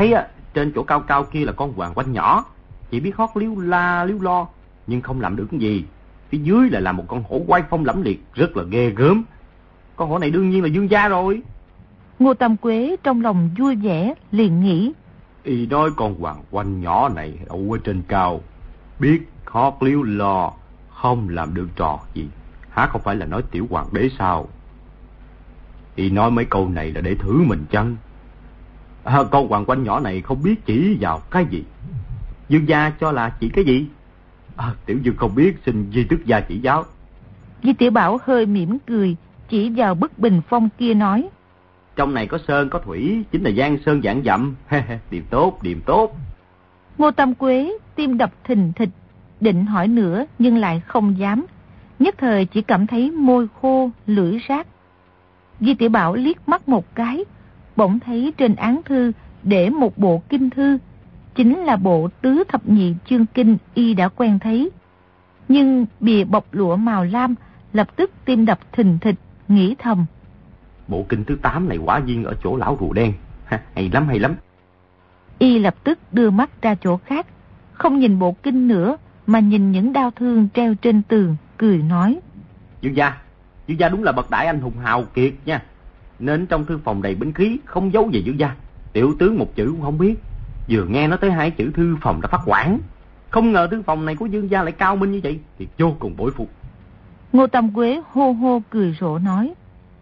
trên chỗ cao cao kia là con hoàng oanh nhỏ, chỉ biết hót líu la líu lo, nhưng không làm được cái gì. Phía dưới lại là một con hổ oai phong lẫm liệt, rất là ghê gớm. Con hổ này đương nhiên là Dương gia rồi. Ngô Tam Quế trong lòng vui vẻ, liền nghĩ. Y nói con hoàng oanh nhỏ này đậu ở trên cao, biết hót líu lo, không làm được trò gì, há không phải là nói tiểu hoàng đế sao? Y nói mấy câu này là để thử mình chăng? À, con hoàng oanh nhỏ này không biết chỉ vào cái gì. Dương gia cho là chỉ cái gì? À, tiểu dương không biết, xin Di Tước gia chỉ giáo. Di Tiểu Bảo hơi mỉm cười, chỉ vào bức bình phong kia nói. Trong này có sơn có thủy, chính là giang sơn vạn dặm. Điềm tốt, điềm tốt. Ngô Tam Quế tim đập thình thịch, định hỏi nữa nhưng lại không dám. Nhất thời chỉ cảm thấy môi khô, lưỡi rát. Di Tiểu Bảo liếc mắt một cái, bỗng thấy trên án thư để một bộ kinh thư, chính là bộ tứ thập nhị chương kinh y đã quen thấy. Nhưng bìa bọc lụa màu lam, lập tức tim đập thình thịch, nghĩ thầm. Bộ kinh thứ tám này quả nhiên ở chỗ lão rùa đen. Ha, hay lắm, hay lắm. Y lập tức đưa mắt ra chỗ khác, không nhìn bộ kinh nữa, mà nhìn những đao thương treo trên tường, cười nói. Dương gia, Dương gia đúng là bậc đại anh hùng hào kiệt nha. Nên trong thư phòng đầy binh khí, không giấu gì Dương gia. Tiểu tướng một chữ cũng không biết. Vừa nghe nói tới hai chữ thư phòng đã phát hoảng. Không ngờ thư phòng này của Dương gia lại cao minh như vậy, thì vô cùng bội phục. Ngô Tam Quế hô hô cười rộ nói.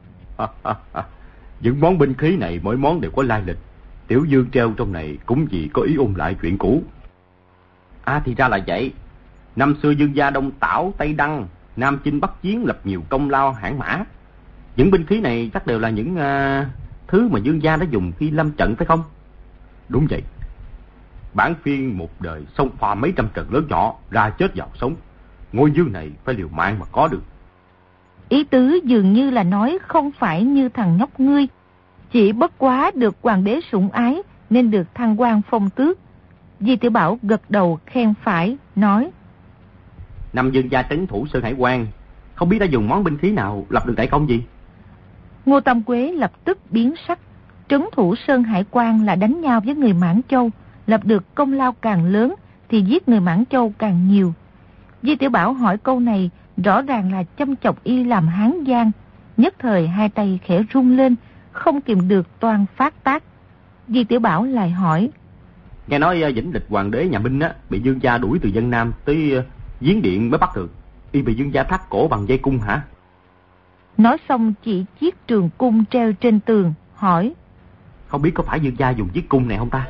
Những món binh khí này mỗi món đều có lai lịch. Tiểu Dương treo trong này cũng vì có ý ôn lại chuyện cũ. À thì ra là vậy. Năm xưa Dương gia đông tảo Tây Đăng, Nam chinh Bắc chiến, lập nhiều công lao hãn mã. Những binh khí này chắc đều là những uh, thứ mà Dương gia đã dùng khi lâm trận phải không? Đúng vậy. Bản phiên một đời xông pha mấy trăm trận lớn nhỏ, ra chết vào sống. Ngôi dương này phải liều mạng mà có được. Ý tứ dường như là nói không phải như thằng nhóc ngươi, chỉ bất quá được hoàng đế sủng ái nên được thăng quan phong tước. Di Tiểu Bảo gật đầu khen phải, nói. Năm Dương gia trấn thủ Sơn Hải Quan, không biết đã dùng món binh khí nào, lập được đại công gì? Ngô Tam Quế lập tức biến sắc. Trấn thủ Sơn Hải Quan là đánh nhau với người Mãn Châu, lập được công lao càng lớn thì giết người Mãn Châu càng nhiều. Di Tiểu Bảo hỏi câu này rõ ràng là châm chọc y làm Hán Giang. Nhất thời hai tay khẽ run lên, không kìm được toan phát tác. Di Tiểu Bảo lại hỏi. Nghe nói Vĩnh Lịch hoàng đế nhà Minh á, bị Dương gia đuổi từ Vân Nam tới uh, Giếng Điện mới bắt được. Y bị Dương gia thắt cổ bằng dây cung hả? Nói xong chỉ chiếc trường cung treo trên tường, hỏi. Không biết có phải Dương gia dùng chiếc cung này không ta?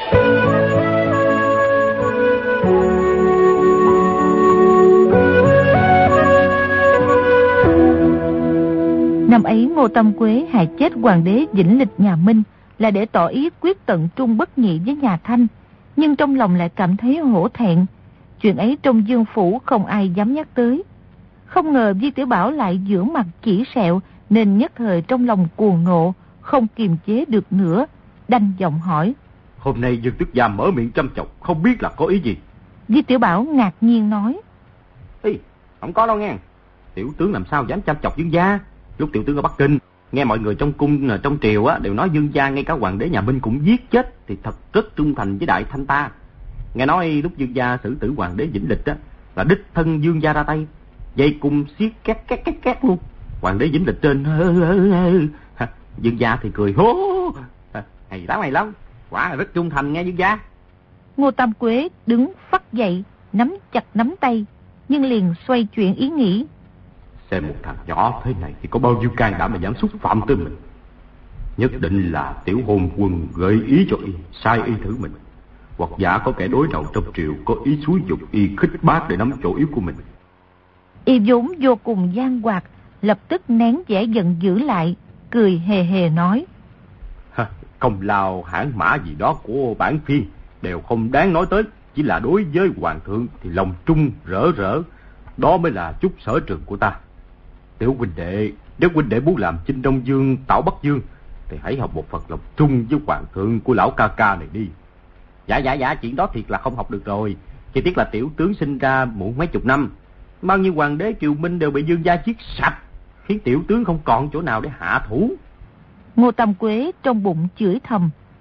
Năm ấy Ngô Tam Quế hại chết hoàng đế Vĩnh Lịch nhà Minh là để tỏ ý quyết tận trung bất nhị với nhà Thanh, nhưng trong lòng lại cảm thấy hổ thẹn. Chuyện ấy trong Dương phủ không ai dám nhắc tới. Không ngờ Di Tiểu Bảo lại dưỡng mặt chỉ sẹo, nên nhất thời trong lòng cuồng nộ, không kiềm chế được nữa, đanh giọng hỏi. Hôm nay Dương tước gia mở miệng châm chọc, không biết là có ý gì? Di Tiểu Bảo ngạc nhiên nói. Ê, không có đâu nghe. Tiểu tướng làm sao dám châm chọc Dương gia? Lúc tiểu tướng ở Bắc Kinh, nghe mọi người trong cung trong triều á đều nói Dương gia ngay cả hoàng đế nhà Minh cũng giết chết, thì thật rất trung thành với Đại Thanh ta. Nghe nói lúc Dương gia xử tử hoàng đế Vĩnh Lịch á, là đích thân Dương gia ra tay, dây cung xiết két két két két luôn. Hoàng đế Vĩnh Lịch trên hơ hơ hơ. Dương gia thì cười hố. Hay lắm hay lắm, quả là rất trung thành nghe Dương gia. Ngô Tam Quế đứng phắt dậy, nắm chặt nắm tay, nhưng liền xoay chuyển ý nghĩ. Xem một thằng nhỏ thế này thì có bao nhiêu can đảm mà dám xúc phạm tới mình. Nhất định là tiểu hôn quân gợi ý cho y, sai y thử mình. Hoặc giả có kẻ đối đầu trong triều có ý xúi dục y khích bác để nắm chỗ yếu của mình. Y vốn vô cùng gian hoạt, lập tức nén vẻ giận dữ lại, cười hề hề nói. Công lao hãn mã gì đó của bản phiên đều không đáng nói tới, chỉ là đối với hoàng thượng thì lòng trung rỡ rỡ, đó mới là chút sở trường của ta. Tiểu huynh đệ, nếu huynh đệ muốn làm Chinh Đông Dương, Tảo Bắc Dương thì hãy học một phần lòng trung với hoàng thượng của lão ca ca này đi. Dạ dạ dạ, chuyện đó thiệt là không học được rồi. Chỉ tiếc là tiểu tướng sinh ra muộn mấy chục năm, bao nhiêu hoàng đế triều Minh đều bị Dương gia giết sạch, khiến tiểu tướng không còn chỗ nào để hạ thủ. Ngô Tam Quế trong bụng chửi thầm.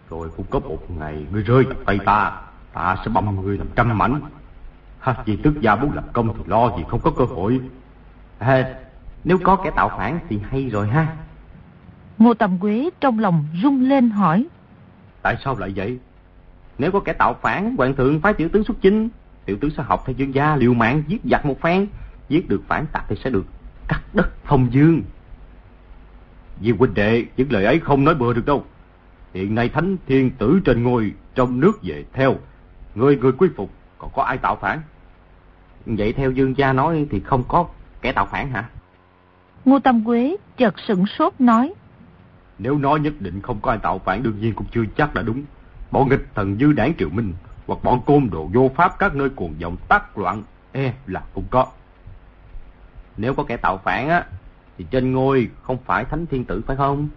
Rồi cũng có một ngày ngươi rơi vào tay ta, ta sẽ băm ngươi làm trăm mảnh. Ha, vì tước gia muốn làm công thì lo gì không có cơ hội. À, nếu có kẻ tạo phản thì hay rồi ha. Ngô Tam Quế trong lòng rung lên hỏi. Tại sao lại vậy? Nếu có kẻ tạo phản, hoàng thượng phái tiểu tướng xuất chinh, tiểu tướng sẽ học theo Dương gia liều mạng giết giặc một phen, giết được phản tặc thì sẽ được cắt đất phong dương. Vì huynh đệ, những lời ấy không nói bừa được đâu. Hiện nay thánh thiên tử trên ngôi, trong nước về theo, người người quy phục, còn có ai tạo phản? Vậy theo Dương gia nói thì không có kẻ tạo phản hả? Ngô Tam Quế chợt sửng sốt nói. Nếu nói nhất định không có ai tạo phản, đương nhiên cũng chưa chắc là đúng. Bọn nghịch thần dư đảng Triều Minh hoặc bọn côn đồ vô pháp các nơi cuồng vọng tác loạn e là không có. Nếu có kẻ tạo phản á thì trên ngôi không phải thánh thiên tử phải không?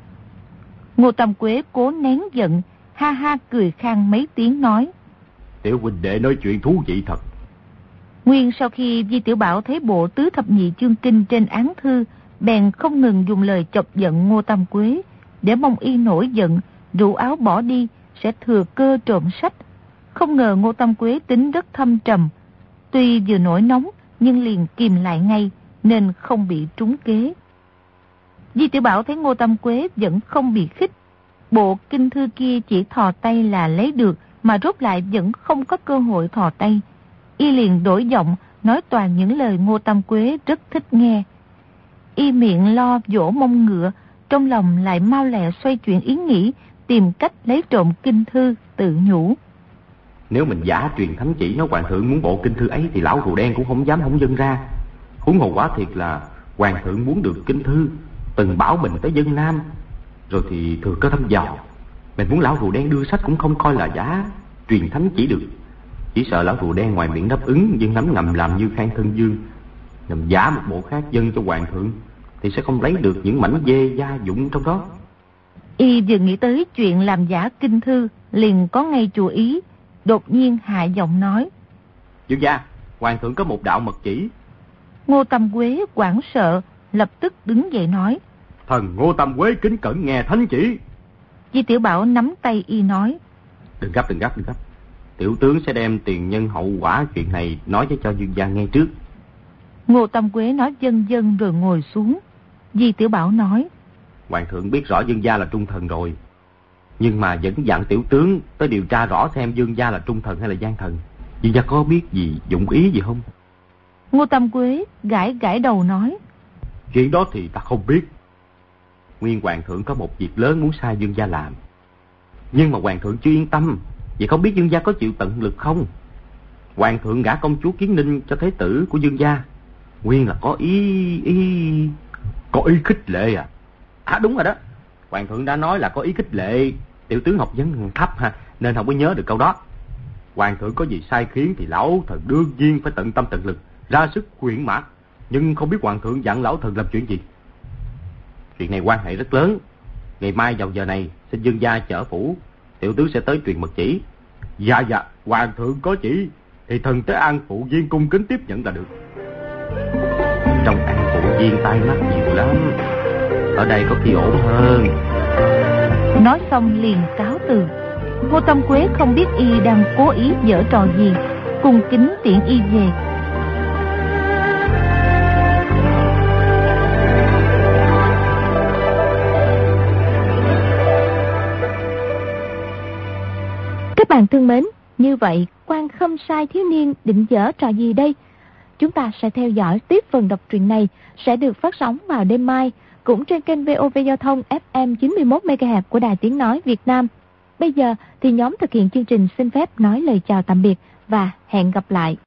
Ngô Tam Quế cố nén giận, ha ha cười khang mấy tiếng nói. Tiểu huynh đệ nói chuyện thú vị thật. Nguyên sau khi Di Tiểu Bảo thấy bộ tứ thập nhị chương kinh trên án thư, bèn không ngừng dùng lời chọc giận Ngô Tam Quế, để mong y nổi giận, rủ áo bỏ đi, sẽ thừa cơ trộm sách. Không ngờ Ngô Tam Quế tính rất thâm trầm, tuy vừa nổi nóng nhưng liền kìm lại ngay, nên không bị trúng kế. Di Tiểu Bảo thấy Ngô Tam Quế vẫn không bị khích, bộ kinh thư kia chỉ thò tay là lấy được, mà rốt lại vẫn không có cơ hội thò tay. Y liền đổi giọng, nói toàn những lời Ngô Tam Quế rất thích nghe. Y miệng lo vỗ mông ngựa, trong lòng lại mau lẹ xoay chuyển ý nghĩ, tìm cách lấy trộm kinh thư, tự nhủ. Nếu mình giả truyền thánh chỉ nói hoàng thượng muốn bộ kinh thư ấy thì lão rùa đen cũng không dám không dâng ra. Huống hồ quá thiệt là hoàng thượng muốn được kinh thư, từng bảo mình tới dân Nam, rồi thì thừa cơ thăm dò. Mình muốn lão rùa đen đưa sách cũng không coi là giả truyền thánh chỉ được. Chỉ sợ lão rùa đen ngoài miệng đáp ứng, nhưng nắm ngầm làm như Khang Thân Dương, ngầm giả một bộ khác dâng cho hoàng thượng, thì sẽ không lấy được những mảnh dê gia dụng trong đó. Y vừa nghĩ tới chuyện làm giả kinh thư, liền có ngay chú ý, đột nhiên hạ giọng nói. Dương gia, hoàng thượng có một đạo mật chỉ. Ngô Tam Quế hoảng sợ, lập tức đứng dậy nói. Thần Ngô Tam Quế kính cẩn nghe thánh chỉ. Di Tiểu Bảo nắm tay y nói. Đừng gấp, đừng gấp, đừng gấp. Tiểu tướng sẽ đem tiền nhân hậu quả chuyện này nói cho Dương gia nghe trước. Ngô Tam Quế nói vâng vâng rồi ngồi xuống. Di Tiểu Bảo nói. Hoàng thượng biết rõ Dương gia là trung thần rồi, nhưng mà vẫn dặn tiểu tướng tới điều tra rõ xem Dương gia là trung thần hay là gian thần. Dương gia có biết gì, dụng ý gì không? Ngô Tam Quế gãi gãi đầu nói. Chuyện đó thì ta không biết. Nguyên hoàng thượng có một việc lớn muốn sai Dương gia làm, nhưng mà hoàng thượng chưa yên tâm, vì không biết Dương gia có chịu tận lực không. Hoàng thượng gả công chúa Kiến Ninh cho thế tử của Dương gia, nguyên là có ý ý có ý khích lệ à? À đúng rồi đó, hoàng thượng đã nói là có ý khích lệ. Tiểu tướng học vấn thấp ha, nên không có nhớ được câu đó. Hoàng thượng có gì sai khiến thì lão thần đương nhiên phải tận tâm tận lực ra sức khuyên mã, nhưng không biết hoàng thượng dặn lão thần làm chuyện gì. Chuyện này quan hệ rất lớn. Ngày mai vào giờ này xin Dương gia chở phủ, tiểu tướng sẽ tới truyền mật chỉ. Dạ dạ, hoàng thượng có chỉ thì thần tới An Phụ Viên cung kính tiếp nhận là được. Trong An Phụ Viên tai mắt nhiều lắm, ở đây có khi ổn hơn. Nói xong liền cáo từ. Ngô Tam Quế không biết y đang cố ý giở trò gì, cung kính tiễn y về. Các bạn thân mến, như vậy Quan Khâm Sai thiếu niên định giở trò gì đây? Chúng ta sẽ theo dõi tiếp phần đọc truyện này sẽ được phát sóng vào đêm mai, cũng trên kênh vê o vê Giao thông ép em chín mươi mốt mê ga héc của Đài Tiếng Nói Việt Nam. Bây giờ thì nhóm thực hiện chương trình xin phép nói lời chào tạm biệt và hẹn gặp lại.